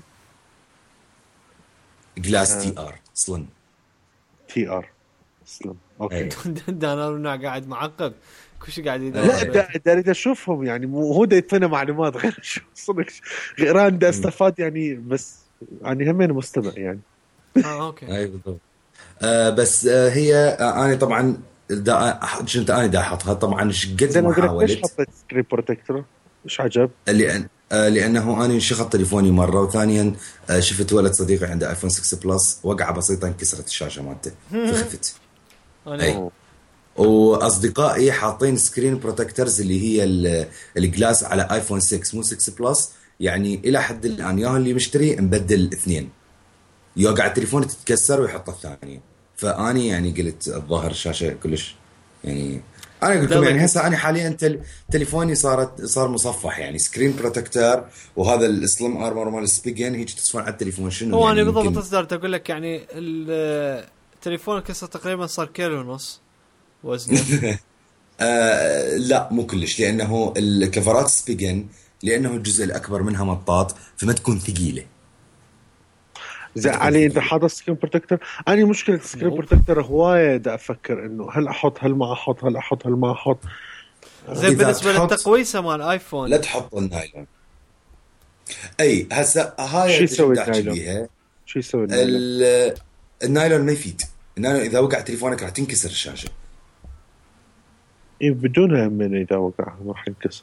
جلاس تي ار سلم. تي ار سلم. اوكي. انا قاعد معقب كل شيء قاعد يدور. لا اريد اشوفهم يعني، مو هو دا يعطينا معلومات غير شو صدق غير انا استفاد يعني، بس يعني همين مستمع يعني. اوكي. اي بالضبط. بس هي انا طبعا كنت انا دا احطها طبعا. ايش قد ما حاولت. ليش حطيت سكرين بروتكتور؟ ايش عجب؟ لانه انا انشغلت تليفوني مره، وثانيا شفت ولد صديقي عنده ايفون 6 بلس وقعه بسيطه انكسرت الشاشه مالته فخفت. اي واصدقائي حاطين سكرين بروتكتورز اللي هي الجلاس على ايفون 6 مو 6 بلس، يعني الى حد الان يا اللي مشتري مبدل اثنين، يوقع التليفون تتكسر ويحط الثانيه. فاني يعني قلت الظاهر الشاشه كلش يعني. انا قلت لكم يعني هسه انا حاليا تليفوني صار مصفح يعني سكرين بروتكتور، وهذا السلم ارمر مال سبيجن هيك تصفون على التليفون شنو هو يعني انا بالضبط اصدرت اقول لك يعني التليفون كسر تقريبا صار كيلو ونص وزنه. لا مو كلش، لانه الكفرات سبيجن لانه الجزء الاكبر منها مطاط فما تكون ثقيله. زين علي انت حاطط سكرين بروتكتور. انا مشكله السكرين بروتكتور هوايه دا افكر انه هل احط هل ما احط هل احط هل ما احط. زين بالنسبه للتقويسه مال ايفون لا تحط النايلون. اي هسه هاي شو يسوي النايلون؟ شو يسوي النايلون ما يفيد. النايلون اذا وقع تليفونك راح تنكسر الشاشه. إيه بدونها من اذا وقع ما راح ينكسر.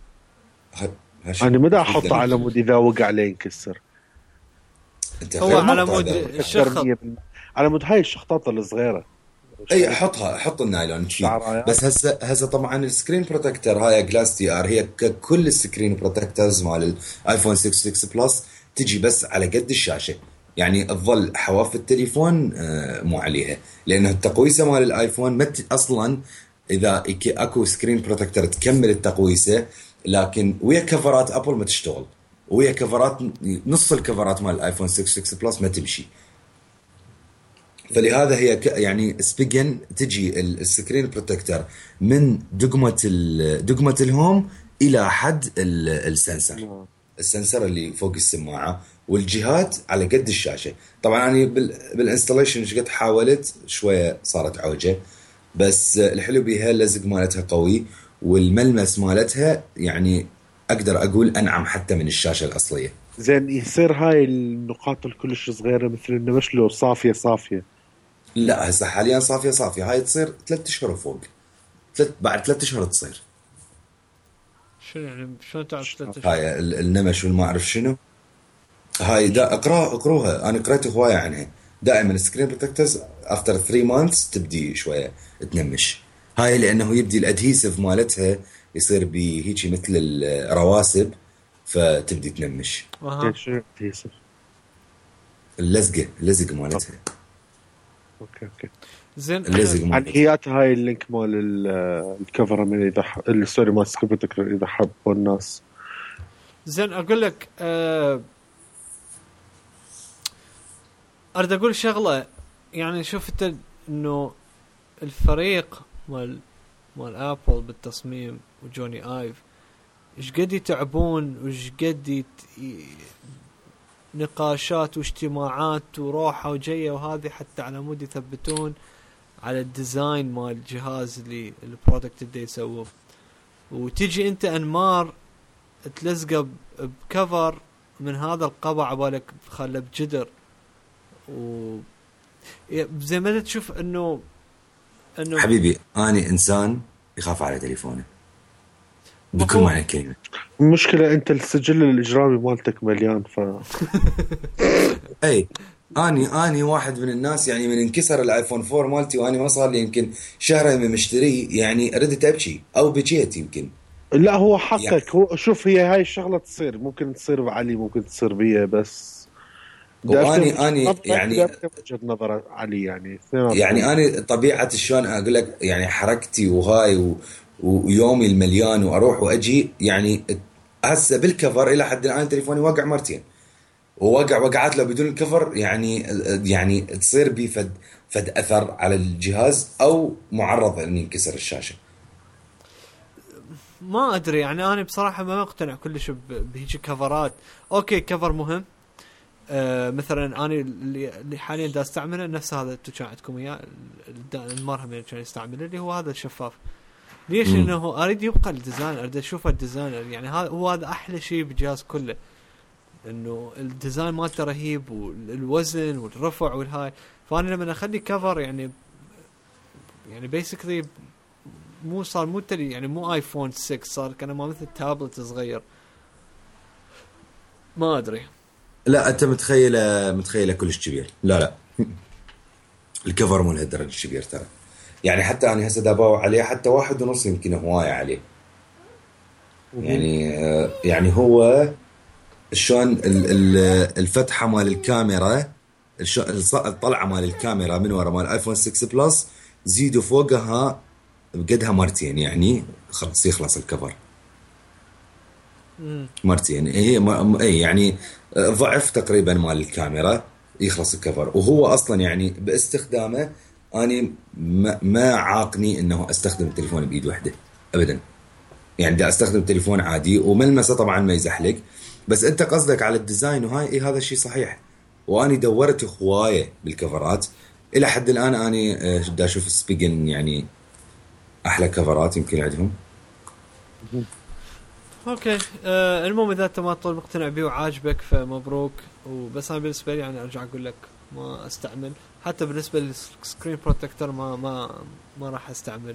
انا مدى احطه على مود اذا وقع لين ينكسر. هو على مود الشخط، على مود هاي الشخطات الصغيره. اي حط النايلون بس هسه طبعا السكرين بروتكتور هاي جلاس تي ار هي ككل السكرين بروتكتورز مال الايفون 6 بلس تجي بس على قد الشاشه، يعني تظل حواف التليفون مو عليها، لانه التقويسه مال الايفون اصلا اذا اكو سكرين بروتكتور تكمل التقويسه، لكن ويا كفرات ابل ما تشتغل، ويا كفرات نص الكفرات مال الايفون 6 بلس ما تمشي. فلهذا هي يعني سبيجن تجي السكرين بروتكتور من دقمه الهوم الى حد السنسر اللي فوق السماعه، والجهات على قد الشاشه. طبعا انا بالانستليشن ايش قد حاولت شويه صارت عوجه، بس الحلو بيها اللزق مالتها قوي، والملمس مالتها يعني اقدر اقول انعم حتى من الشاشه الاصليه. زين يصير هاي النقاط الكلش صغيره مثل انه مش له صافيه. لا هسه حاليا صافيه هاي تصير 3 اشهر وفوق. بعد 3 اشهر تصير. شنو يعني شلون تعرف 3 اشهر؟ هاي النمش والما اعرف شنو. هاي دا اقروها انا قريت هوايه عنها. دائما السكرين بروتكتورز افتر 3 مانثs تبدي شويه تنمش. هاي لانه يبدي الادهيسيف مالتها يصير بهيجي مثل الرواسب فتبدي تنمش. شو الادهيسيف؟ اللزق مالتها. اوكي زين عليات هاي اللينك مال الكفر من اذا سوري مال سكرين بروتكتور اذا حبوا الناس. زين اقول لك اريد اقول شغله، يعني شفت انه الفريق مال ابل بالتصميم وجوني ايف ايش قد يتعبون وايش قد نقاشات واجتماعات وروحه وجيه وهذه حتى على مود يثبتون على الديزاين مال الجهاز اللي البرودكت اللي يسووه، وتجي انت انمار تلزقه بكفر من هذا القبع عبالك خله بجدر زي ما تشوف انه حبيبي اني انسان يخاف على تليفونه بكل معنى الكلمه. المشكله انت السجل الاجرامي مالتك مليان اي اني واحد من الناس، يعني من انكسر الايفون 4 مالتي واني ما صار لي يمكن شهرين من مشتريه، يعني ردت ابكي او بكيت يمكن. لا هو حقك يعني. هو شوف هي هاي الشغله تصير، ممكن تصير بعلي ممكن تصير بيا، بس واني يعني وجهه نظر علي يعني اني طبيعه شلون اقول لك، يعني حركتي وهاي ويومي المليان واروح واجي، يعني هسه بالكفر الى حد الان تليفوني وقع مرتين، وقعت له بدون الكفر، يعني تصير بي فد اثر على الجهاز او معرض ان ينكسر الشاشه. ما ادري يعني انا بصراحه ما اقتنع كلش بهيك كفرات. اوكي كفر مهم، مثلا انا اللي حاليا دا استعمله نفس هذا انتم عندكم اياه المرهم اللي كان يستعمله اللي هو هذا الشفاف. ليش؟ انه اريد يبقى الديزاين، اريد اشوف الديزاين، يعني هذا احلى شيء بالجهاز كله، انه الديزاين مالته رهيب والوزن والرفع والهاي. فانا لما اخلي كفر يعني بيسكلي مو صار مو يعني مو ايفون 6، صار كان ما مثل تابلت صغير. ما ادري. لا انت متخيله كلش كبير. لا الكفر مو لهالدرجه الكبير ترى، يعني حتى انا هسه داباو عليه حتى 1.5 يمكن هوايه عليه. يعني هو شلون الفتحه مال الكاميرا، الطلعه مال الكاميرا من ورا مال ايفون 6 بلس زيدوا فوقها بقدها مرتين، يعني خلص يخلص الكفر مرتين. هي يعني ضعف تقريبا مال الكاميرا يخلص الكفر. وهو اصلا يعني باستخدامه اني ما عاقني انه استخدم التليفون بايد واحده ابدا، يعني دا استخدم تليفون عادي وملمسه طبعا ما يزحلق. بس انت قصدك على الديزاين وهاي هذا الشيء صحيح، واني دورت هوايه بالكفرات. الى حد الان اني دا اشوف سبيجن يعني احلى كفرات يمكن عندهم. اوكي المهم اذا انت ما طول مقتنع بيه وعاجبك فمبروك. وبس انا بالنسبه لي يعني ارجع اقول لك ما استعمل، حتى بالنسبه للسكرين بروتكتور ما راح استعمل.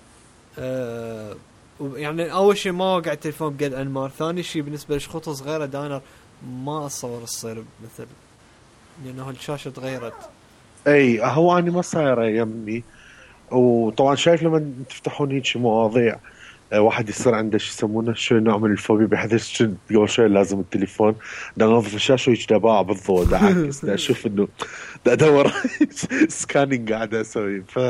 يعني اول شيء ما وقع التليفون بقد انمار، ثاني شيء بالنسبه لشخوطه صغيره دانر ما اتصور تصير مثل، لانه الشاشه تغيرت. اي هو اني ما صايره يمي. وطبعا شايف لما تفتحون هيك مواضيع واحد يصير عنده شو يسمونه شو نوع من الفوبيا، بحيث قبل شوي لازم التليفون دا نظف الشاشه ويجي باع بالضوء دا عكس دا اشوف انه دا ادور سكانينج قاعد اسوي. ف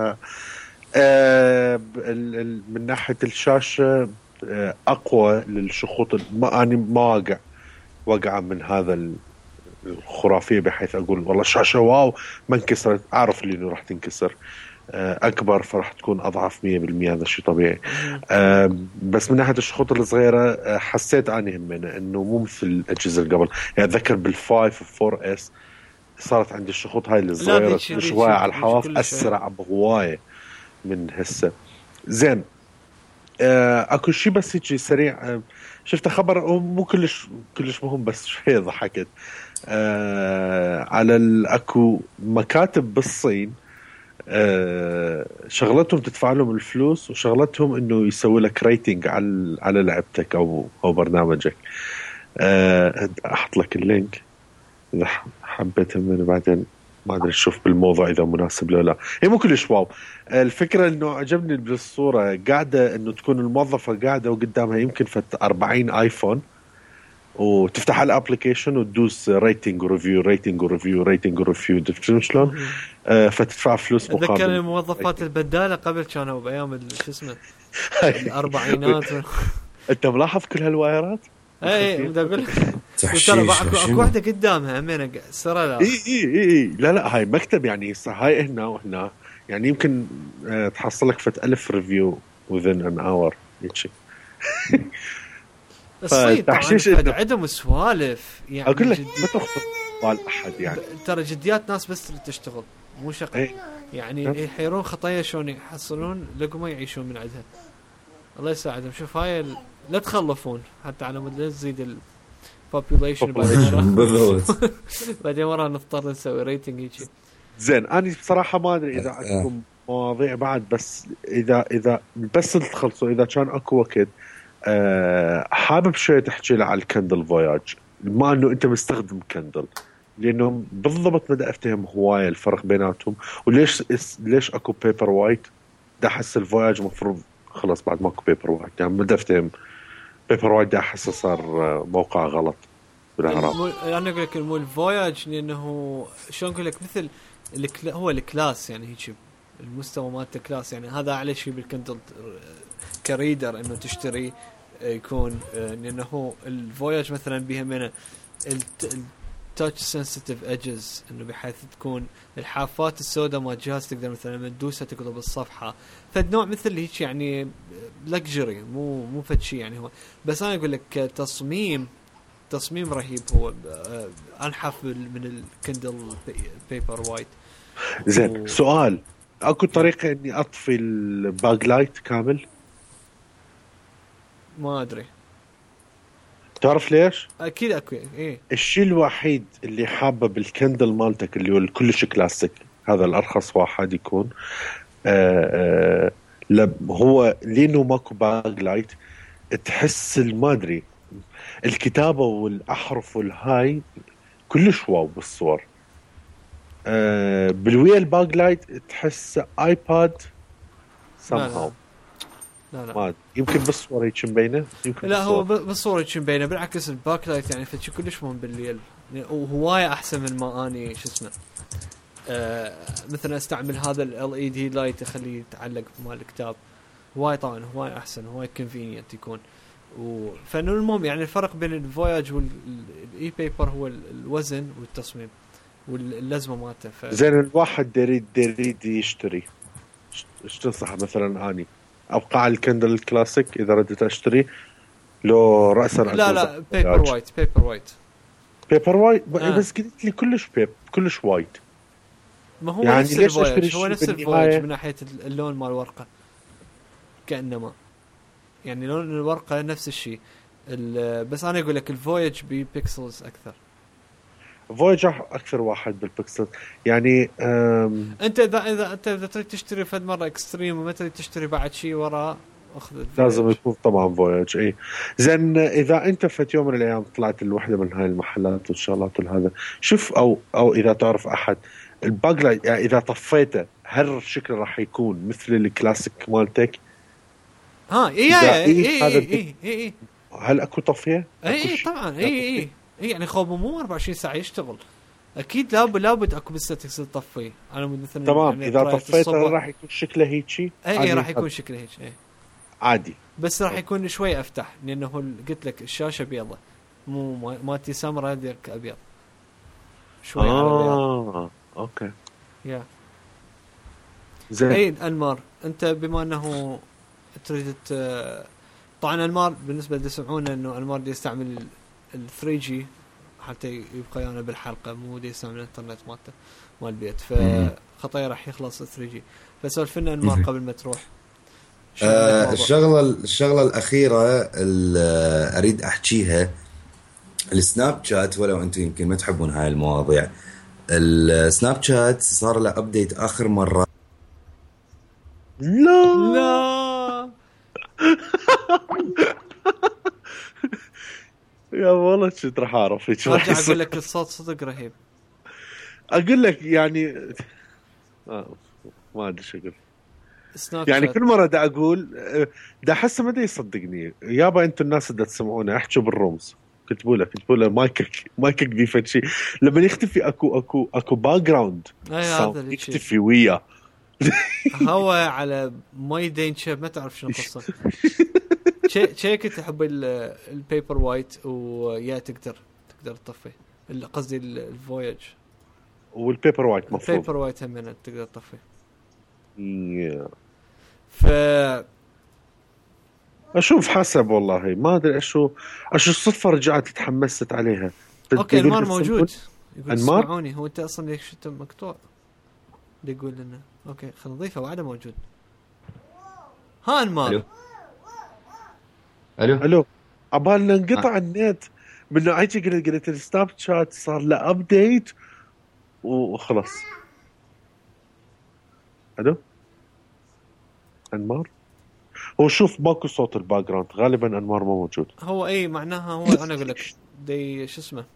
من ناحيه الشاشه اقوى للشخوط. ما اني ما وقع من هذا الخرافيه بحيث اقول والله شاشه واو ما انكسرت، اعرف اللي انه راح تنكسر. اكبر فراح تكون اضعف 100%، هذا شيء طبيعي. بس من ناحيه الشخوط الصغيره حسيت اني همنا انه مو مثل الاجهزه اللي قبل. يعني اتذكر بالفايف و4 اس صارت عندي الشخوط هاي الصغيره شويه على الحواف اسرع بهوايه من هسه. زين اكو شيء بس هيك سريع شفت خبر مو كلش مهم بس شويه ضحكت. على اكو مكاتب بالصين شغلتهم تدفع لهم الفلوس، وشغلتهم انه يسوي لك ريتنج على لعبتك او برنامجك. احط لك اللينك اذا حبيت من بعدين ما ادري اشوف بالموضوع اذا مناسب له لا. هي مو كلش واو. الفكره انه عجبني بالصوره قاعده انه تكون الموظفه قاعده وقدامها يمكن 40 ايفون، وتفتح الابلكيشن وتدوس ريتنج وريفيو ريتنج وريفيو ريتنج وريفيو. تفهم شلون؟ فتدفع فلوس مقابل. اتذكر الموظفات البداله قبل كانوا بايام شو اسمه الاربعينات. انت ملاحظ كل هالوايرات؟ اي بدي اقول لك ترى اكو واحده قدامها امين سرى لا اي لا هاي مكتب يعني هاي هنا وهنا يعني يمكن تحصل لك 1000 ريفيو within an hour هيك. الصين طبعا عندهم سوالف يعني اقول لك ما تخطر بال احد يعني ترى جديات ناس بس تشتغل مو شغل يعني يحيرون خطايا شلون يحصلون لقمه يعيشون من عندها. الله يساعدهم. شوف هاي لا تخلفون حتى على مود لا تزيد البوبوليشن بالضبط. بعدين ورا نضطر نسوي ريتنج هيك. زين انا بصراحه ما ادري اذا عندكم مواضيع بعد، بس اذا بس تخلصوا اذا كان اكو وقت حابب شويه تحكي لي على الكندل فوياج، ما انه انت مستخدم كندل، لانه بالضبط بدي افتهم هوايه الفرق بيناتهم وليش اكو بيبر وايت. دا احس الفوياج مفروض خلص بعد ماكو بيبر وايت، يعني بدي افتهم بيبر وايت دا احس صار موقع غلط بالعراق. انا اقول لك مو الفوياج لانه شلون اقول لك مثل هو الكلاس يعني هيك المستوى مالته كلاس، يعني هذا اعلى شيء بالكندل كريدر انه تشتري يكون لانه هو الفوياج مثلا بها من التاتش سنسيتيف ايدجز، انه بحيث تكون الحافات السوداء مال الجهاز تقدر مثلا لما تدوسها تقلب الصفحه، فالنوع مثل هيك يعني لكجري مو فد شيء يعني. هو بس انا اقول لك تصميم رهيب، هو انحف من الكندل بيبر وايت. زين سؤال، اكو طريقه اني اطفي الباك لايت كامل؟ ما ادري، تعرف ليش؟ اكيد اكو الشيء الوحيد اللي حابه بالكندل مالتك اللي هو كلش كلاسيك، هذا الارخص واحد يكون هو لانه ماكو باك لايت تحس ما ادري الكتابه والاحرف والهاي كلش واو بالصور. بالويا الباك لايت تحس ايباد somehow. لا يمكن بالصورة يكون بينه، لا هو بالصورة يكون بينه، بالعكس الباك لايت يعني فتشي كلش مهم بالليل، وهواية أحسن من ما أني شو اسمه مثلا استعمل هذا ال LED لايت أخليه يتعلق مال الكتاب، هواية طبعا هواية أحسن، هواية convenient يكون. فإنه المهم يعني الفرق بين الفوياج والإي بيبر هو الوزن والتصميم واللزمة مالته. زين الواحد يريد يشتري، ايش تنصح مثلا اني ابقى على الكندل الكلاسيك اذا ردت اشتري لو راسا؟ لا بيبر وايت بيبر وايت بس قلت لي كلش وايد. ما هو يعني نفس ليش الفويج، هو أشتري نفس شيء الفويج بالنهاية؟ من ناحية اللون مال الورقة كأنما، يعني لون الورقة نفس الشيء. بس أنا أقول لك الفويج ببيكسلز أكثر. فويجر اكثر واحد بالبكسل يعني. أنت إذا تريد تشتري فد مرة إكستريم وما تريد تشتري بعد شيء وراه، أخذ الفويج. لازم يكون طبعا فويج. اي زين، اذا انت في يوم من الايام طلعت لوحده من هاي المحلات والشغلات والهذا، شوف او اذا تعرف احد الباقلايت، يعني اذا طفيته هل شكله راح يكون مثل الكلاسيك مالتك؟ إيه هل اكو طفيه؟ اي طبعا اي يعني خوبه مو 24 ساعه يشتغل، اكيد لابد اكو بس تغسل طفي. انا مثلا تمام، يعني اذا طفيته راح يكون شكله هيك. اي راح يكون شكله هيك اي عادي، بس راح يكون شوي افتح لانه قلت لك الشاشه بيضة، مو مالتي سمراء هذيك ابيض شوي على بيض. اوكي يا زين. اي انمار، انت بما انه تريد طبعا انمار بالنسبه اللي يسمعون انه انمار دي يستعمل ال 3G حتى يبقى يعني بالحلقه، مو دي يستعمل الانترنت مالته مال البيت، فخطايا راح يخلص 3G. فسولف لنا انمار قبل ما تروح. الشغله الاخيره اللي اريد احكيها، السناب شات. ولو انتم يمكن ما تحبون هاي المواضيع، السناب شات صار له ابديت اخر مره. لا يا والله كنت راح اعرف ايش راح ارجع يصير. اقول لك الصوت صدق رهيب. اقول لك يعني ما ادري شو اقول. يعني شات. كل مره دا اقول دا احس ما دا يصدقني. يابا انتم الناس دا تسمعونا احكوا بالرمز، كتبوا له مايكك بيفت شيء لما يختفي اكو باك جراوند يختفي وياه. هو على ماي دين شيب ما تعرف شنو القصه. شيء كنت احب البيبر وايت ويا تقدر تطفي، قصدي الفويج والبيبر وايت مفروض البيبر وايت هم تقدر تطفي. ف اشوف حسب والله ما ادري اشو الصدفه رجعت تحمست عليها. اوكي انمار موجود يقول انمار اسمعوني. هو انت اصلا ليش شفت مقطوع يقول لنا اوكي خلينا نضيفه وعده موجود. ها انمار الو عبالنا انقطع النت من نوعيتي. قلت السناب شات صار له ابديت وخلص. الو انمار، هو شوف ماكو صوت الباك جراوند، غالبا انمار ما موجود. هو اي معناها هو انا اقول لك دي شو اسمه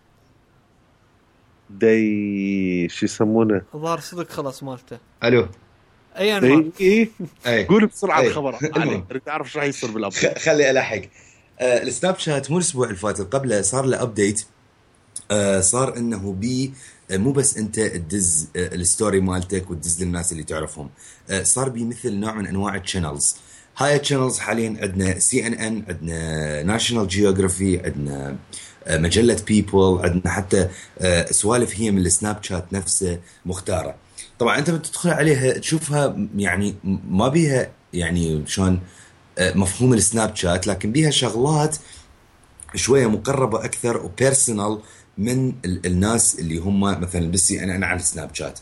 دي شو يسمونه الظاهر صدق خلاص مالته. الو اي انمار قول بسرعه الخبر علي، اريد اعرف شو راح يصير بالابديت. خلي الحق. السناب شات مو الاسبوع اللي فات قبله صار له ابديت. صار انه مو بس انت تدز الستوري مالتك وتدز للناس اللي تعرفهم، صار بي مثل نوع من انواع الشانلز. هاي الشانلز حاليا عندنا CNN، عندنا ناشونال جيوغرافي، عندنا مجلة بيبل، عندنا حتى سوالف هي من السناب شات نفسه مختارة. طبعا انت بتدخل عليها تشوفها يعني ما بيها يعني شلون مفهوم السناب شات، لكن بيها شغلات شوية مقربة أكثر وبيرسونال من الناس اللي هم مثلا بسي أنا على السناب شات.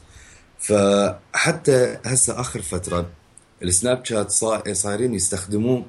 فحتى هسه آخر فترة السناب شات صايرين يستخدموا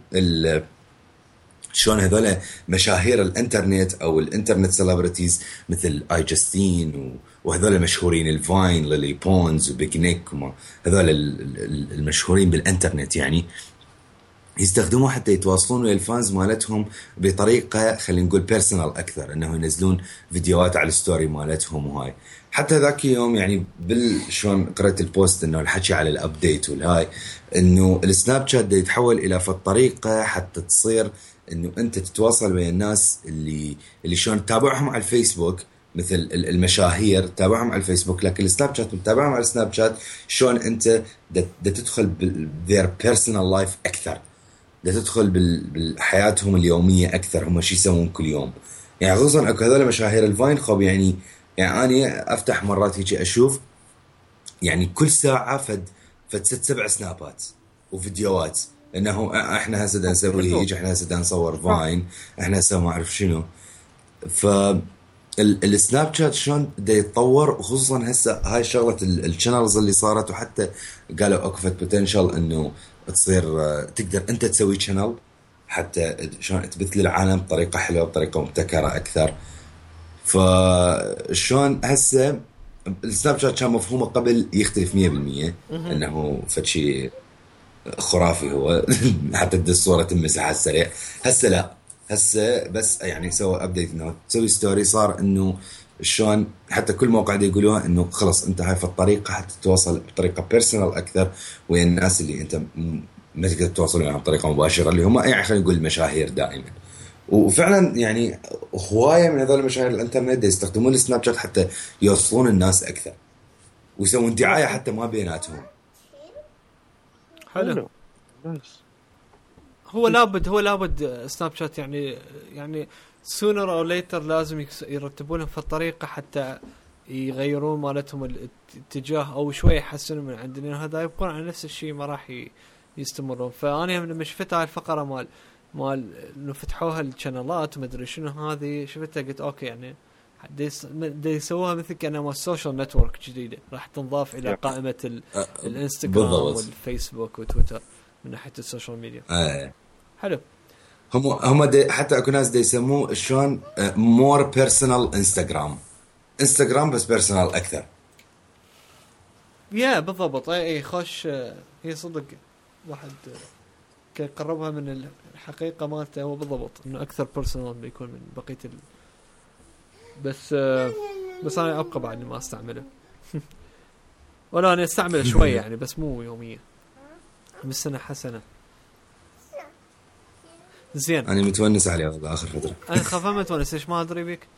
شلون هذول مشاهير الانترنت أو الانترنت سيلبرتيز مثل آي جاستين وهذول المشهورين الفاين ليلي بونز وبيج نيك، هذول المشهورين بالانترنت يعني يستخدموه حتى يتواصلون ويا الفانز مالتهم بطريقة خلينا نقول بيرسونال أكثر، إنه ينزلون فيديوهات على الستوري مالتهم. وهاي حتى ذاك يوم يعني شلون قرأت البوست إنه الحكي على الأبديت والهاي، إنه السناب شات دا يتحول إلى فالطريقة حتى تصير إنه أنت تتواصل ويا الناس اللي شلون تتابعهم على الفيسبوك مثل المشاهير تتابعهم على الفيسبوك، لكن السناب شات متابعهم على السناب شات شلون أنت دا تدخل their personal life أكثر، دا تدخل بحياتهم اليومية أكثر، هم شي يسوون كل يوم. يعني خصوصا أكو هذول مشاهير الفاين خوب يعني أنا أفتح مرات هيك أشوف يعني كل ساعة فد 6-7 سنابات وفيديوهات إنه إحنا هسه دا نسوي هيك، إحنا هسه دا نصور فاين، إحنا هسه ما أعرف شنو. السناب شات شلون دا يتطور، وخصوصا هسه هاي شغله الشانلز اللي صارت، وحتى قالوا اكو فت بوتنشل انه تصير تقدر انت تسوي شانل حتى شلون تبث للعالم بطريقه حلوه بطريقه مبتكره اكثر. فشلون هسه السناب شات كان مفهومه قبل يختلف 100%، انه فشي خرافي هو حتى تدس الصوره تمسح على السريع. هسه لا، هسه بس يعني سوى ابديت انه تسوي ستوري، صار انه شلون حتى كل موقع دي يقولوها انه خلص انت هاي في الطريقه حتى تتواصل بطريقه بيرسونال اكثر ويا الناس اللي انت ما تقدر تتواصل معهم بطريقه مباشره، اللي هم يعني خلينا نقول المشاهير دائما. وفعلا يعني هوايه من هذول المشاهير الانترنت يستخدمون السناب شات حتى يوصلون الناس اكثر ويسوون دعايه حتى ما بيناتهم. حلو. هو لابد سناب شات يعني sooner or later لازم يرتبونهم في الطريقة حتى يغيرون مالتهم الاتجاه او شوي يحسنوا من عندنا، هذا يبقون على نفس الشيء ما راح يستمرون. فأنا لما شفت هاي الفقرة مال انه فتحوها الشانلات وما ادري شنو هذه، شفتها قلت اوكي يعني دي يسووها مثل كأنها السوشيال نتورك جديدة راح تنضاف الى قائمة الانستغرام والفيسبوك وتويتر من ناحية السوشيال ميديا. حلو. هم حتى اكو ناس يسموه شلون مور بيرسونال انستغرام بس بيرسونال اكثر. يا بالضبط. اي خوش. هي صدق واحد كي يقربها من الحقيقة مالته هو بالضبط انه اكثر بيرسونال بيكون من بقية بس انا ابقى بعد ما استعمله ولا انا استعمله شوي يعني بس مو يوميا بالسنة حسنة. زين انا متونس عليه والله اخر فتره. انا خاف ما متونس ايش ما ادري بك.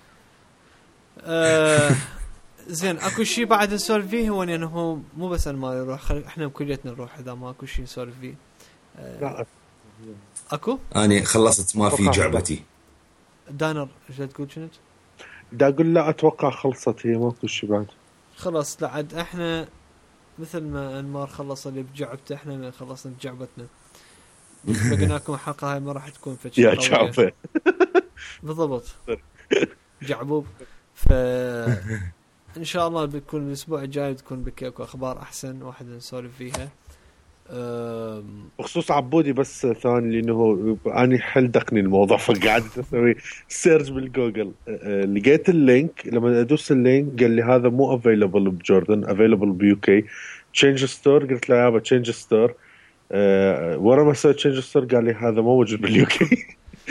زين اكو شيء بعد نسولف فيه هو انه مو بس انا ما نروح احنا كليتنا نروح اذا ما اكو شيء نسولف فيه. لا اكو انا خلصت ما في جعبتي. دانر ايش تقول شنو؟ دا اقول لا اتوقع خلصت هي ماكو شيء بعد. خلاص لا عاد احنا مثل ما انمار خلص اللي بجعبته احنا خلصنا بجعبتنا. بقيناكم حلقة هاي ما راح تكون فتشة يا جعبة بالضبط جعبوب. فإن شاء الله بيكون الأسبوع الجاي تكون بكيكو أخبار أحسن واحد نسولف فيها. بخصوص عبودي بس ثاني لأنه أنا حلدقني الموضوع فقعد أسوي سيرج بالجوجل لقيت اللينك. لما أدوس اللينك قال لي هذا مو available بجوردن available بيوكي change store. قلت له يابا change store. ورا ما سويت change store قال لي هذا مو موجود باليوكي.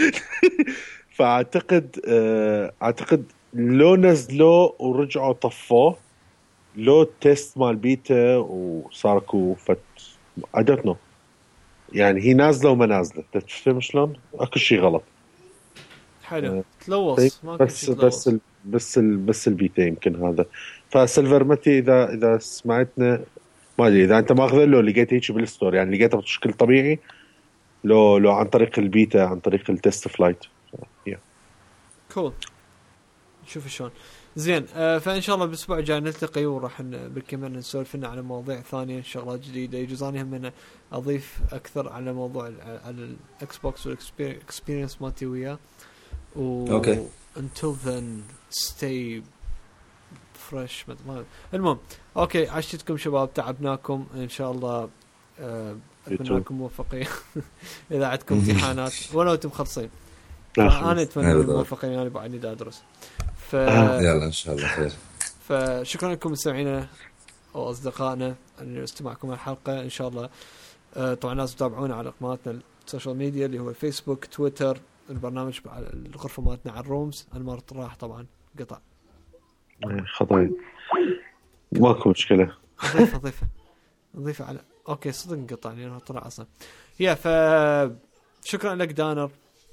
فاعتقد اعتقد لو نزلوا ورجعوا طفوه لو تيست مال بيتا وصاركوا فت I don't know يعني هي نازله وما نازله تفهم شلون اكو شيء غلط. حلو تلوص ما بس البيتا يمكن هذا. فسيلفر متي اذا سمعتنا ما ادري اذا انت ماخذه له لقيت هيك بالستور يعني لقيته بشكل طبيعي لو عن طريق البيتا عن طريق التست فلايت. كول نشوف شلون. زين فان شاء الله بالاسبوع الجاي نلتقي وراح بالكامل نسولف لنا على مواضيع ثانيه شغلات جديده يجوز اني هم اضيف اكثر على موضوع على الاكس بوكس والاكسبيرينس مالتي وياه. اوكي until then stay fresh. المهم اوكي عشتكم شباب تعبناكم ان شاء الله. اتمنى لكم موفقين اذا عندكم امتحانات ولو انتم مخلصين. انا اتمنى موفقين انا بعدني دا ادرس. يلا ان شاء الله خير. فشكرا لكم مستمعينا واصدقائنا ان استماعكم الحلقه ان شاء الله. طبعا لازم تتابعونا على قناتنا السوشيال ميديا اللي هو فيسبوك تويتر البرنامج الغرفه مالتنا على الرومز. المرة راح طبعا قطع خطأ ماكو مشكله. نضيفه على اوكي صدق انقطع لانه طلع اصلا. يا شكرا لك دانر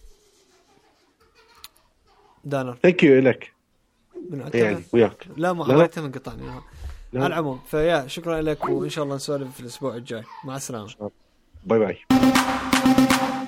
ثانك يو لك من يعني وياك. لا ما عرفت من قطعني على العموم. فيا شكرا لك وان شاء الله نسولف في الاسبوع الجاي. مع السلامه. باي باي.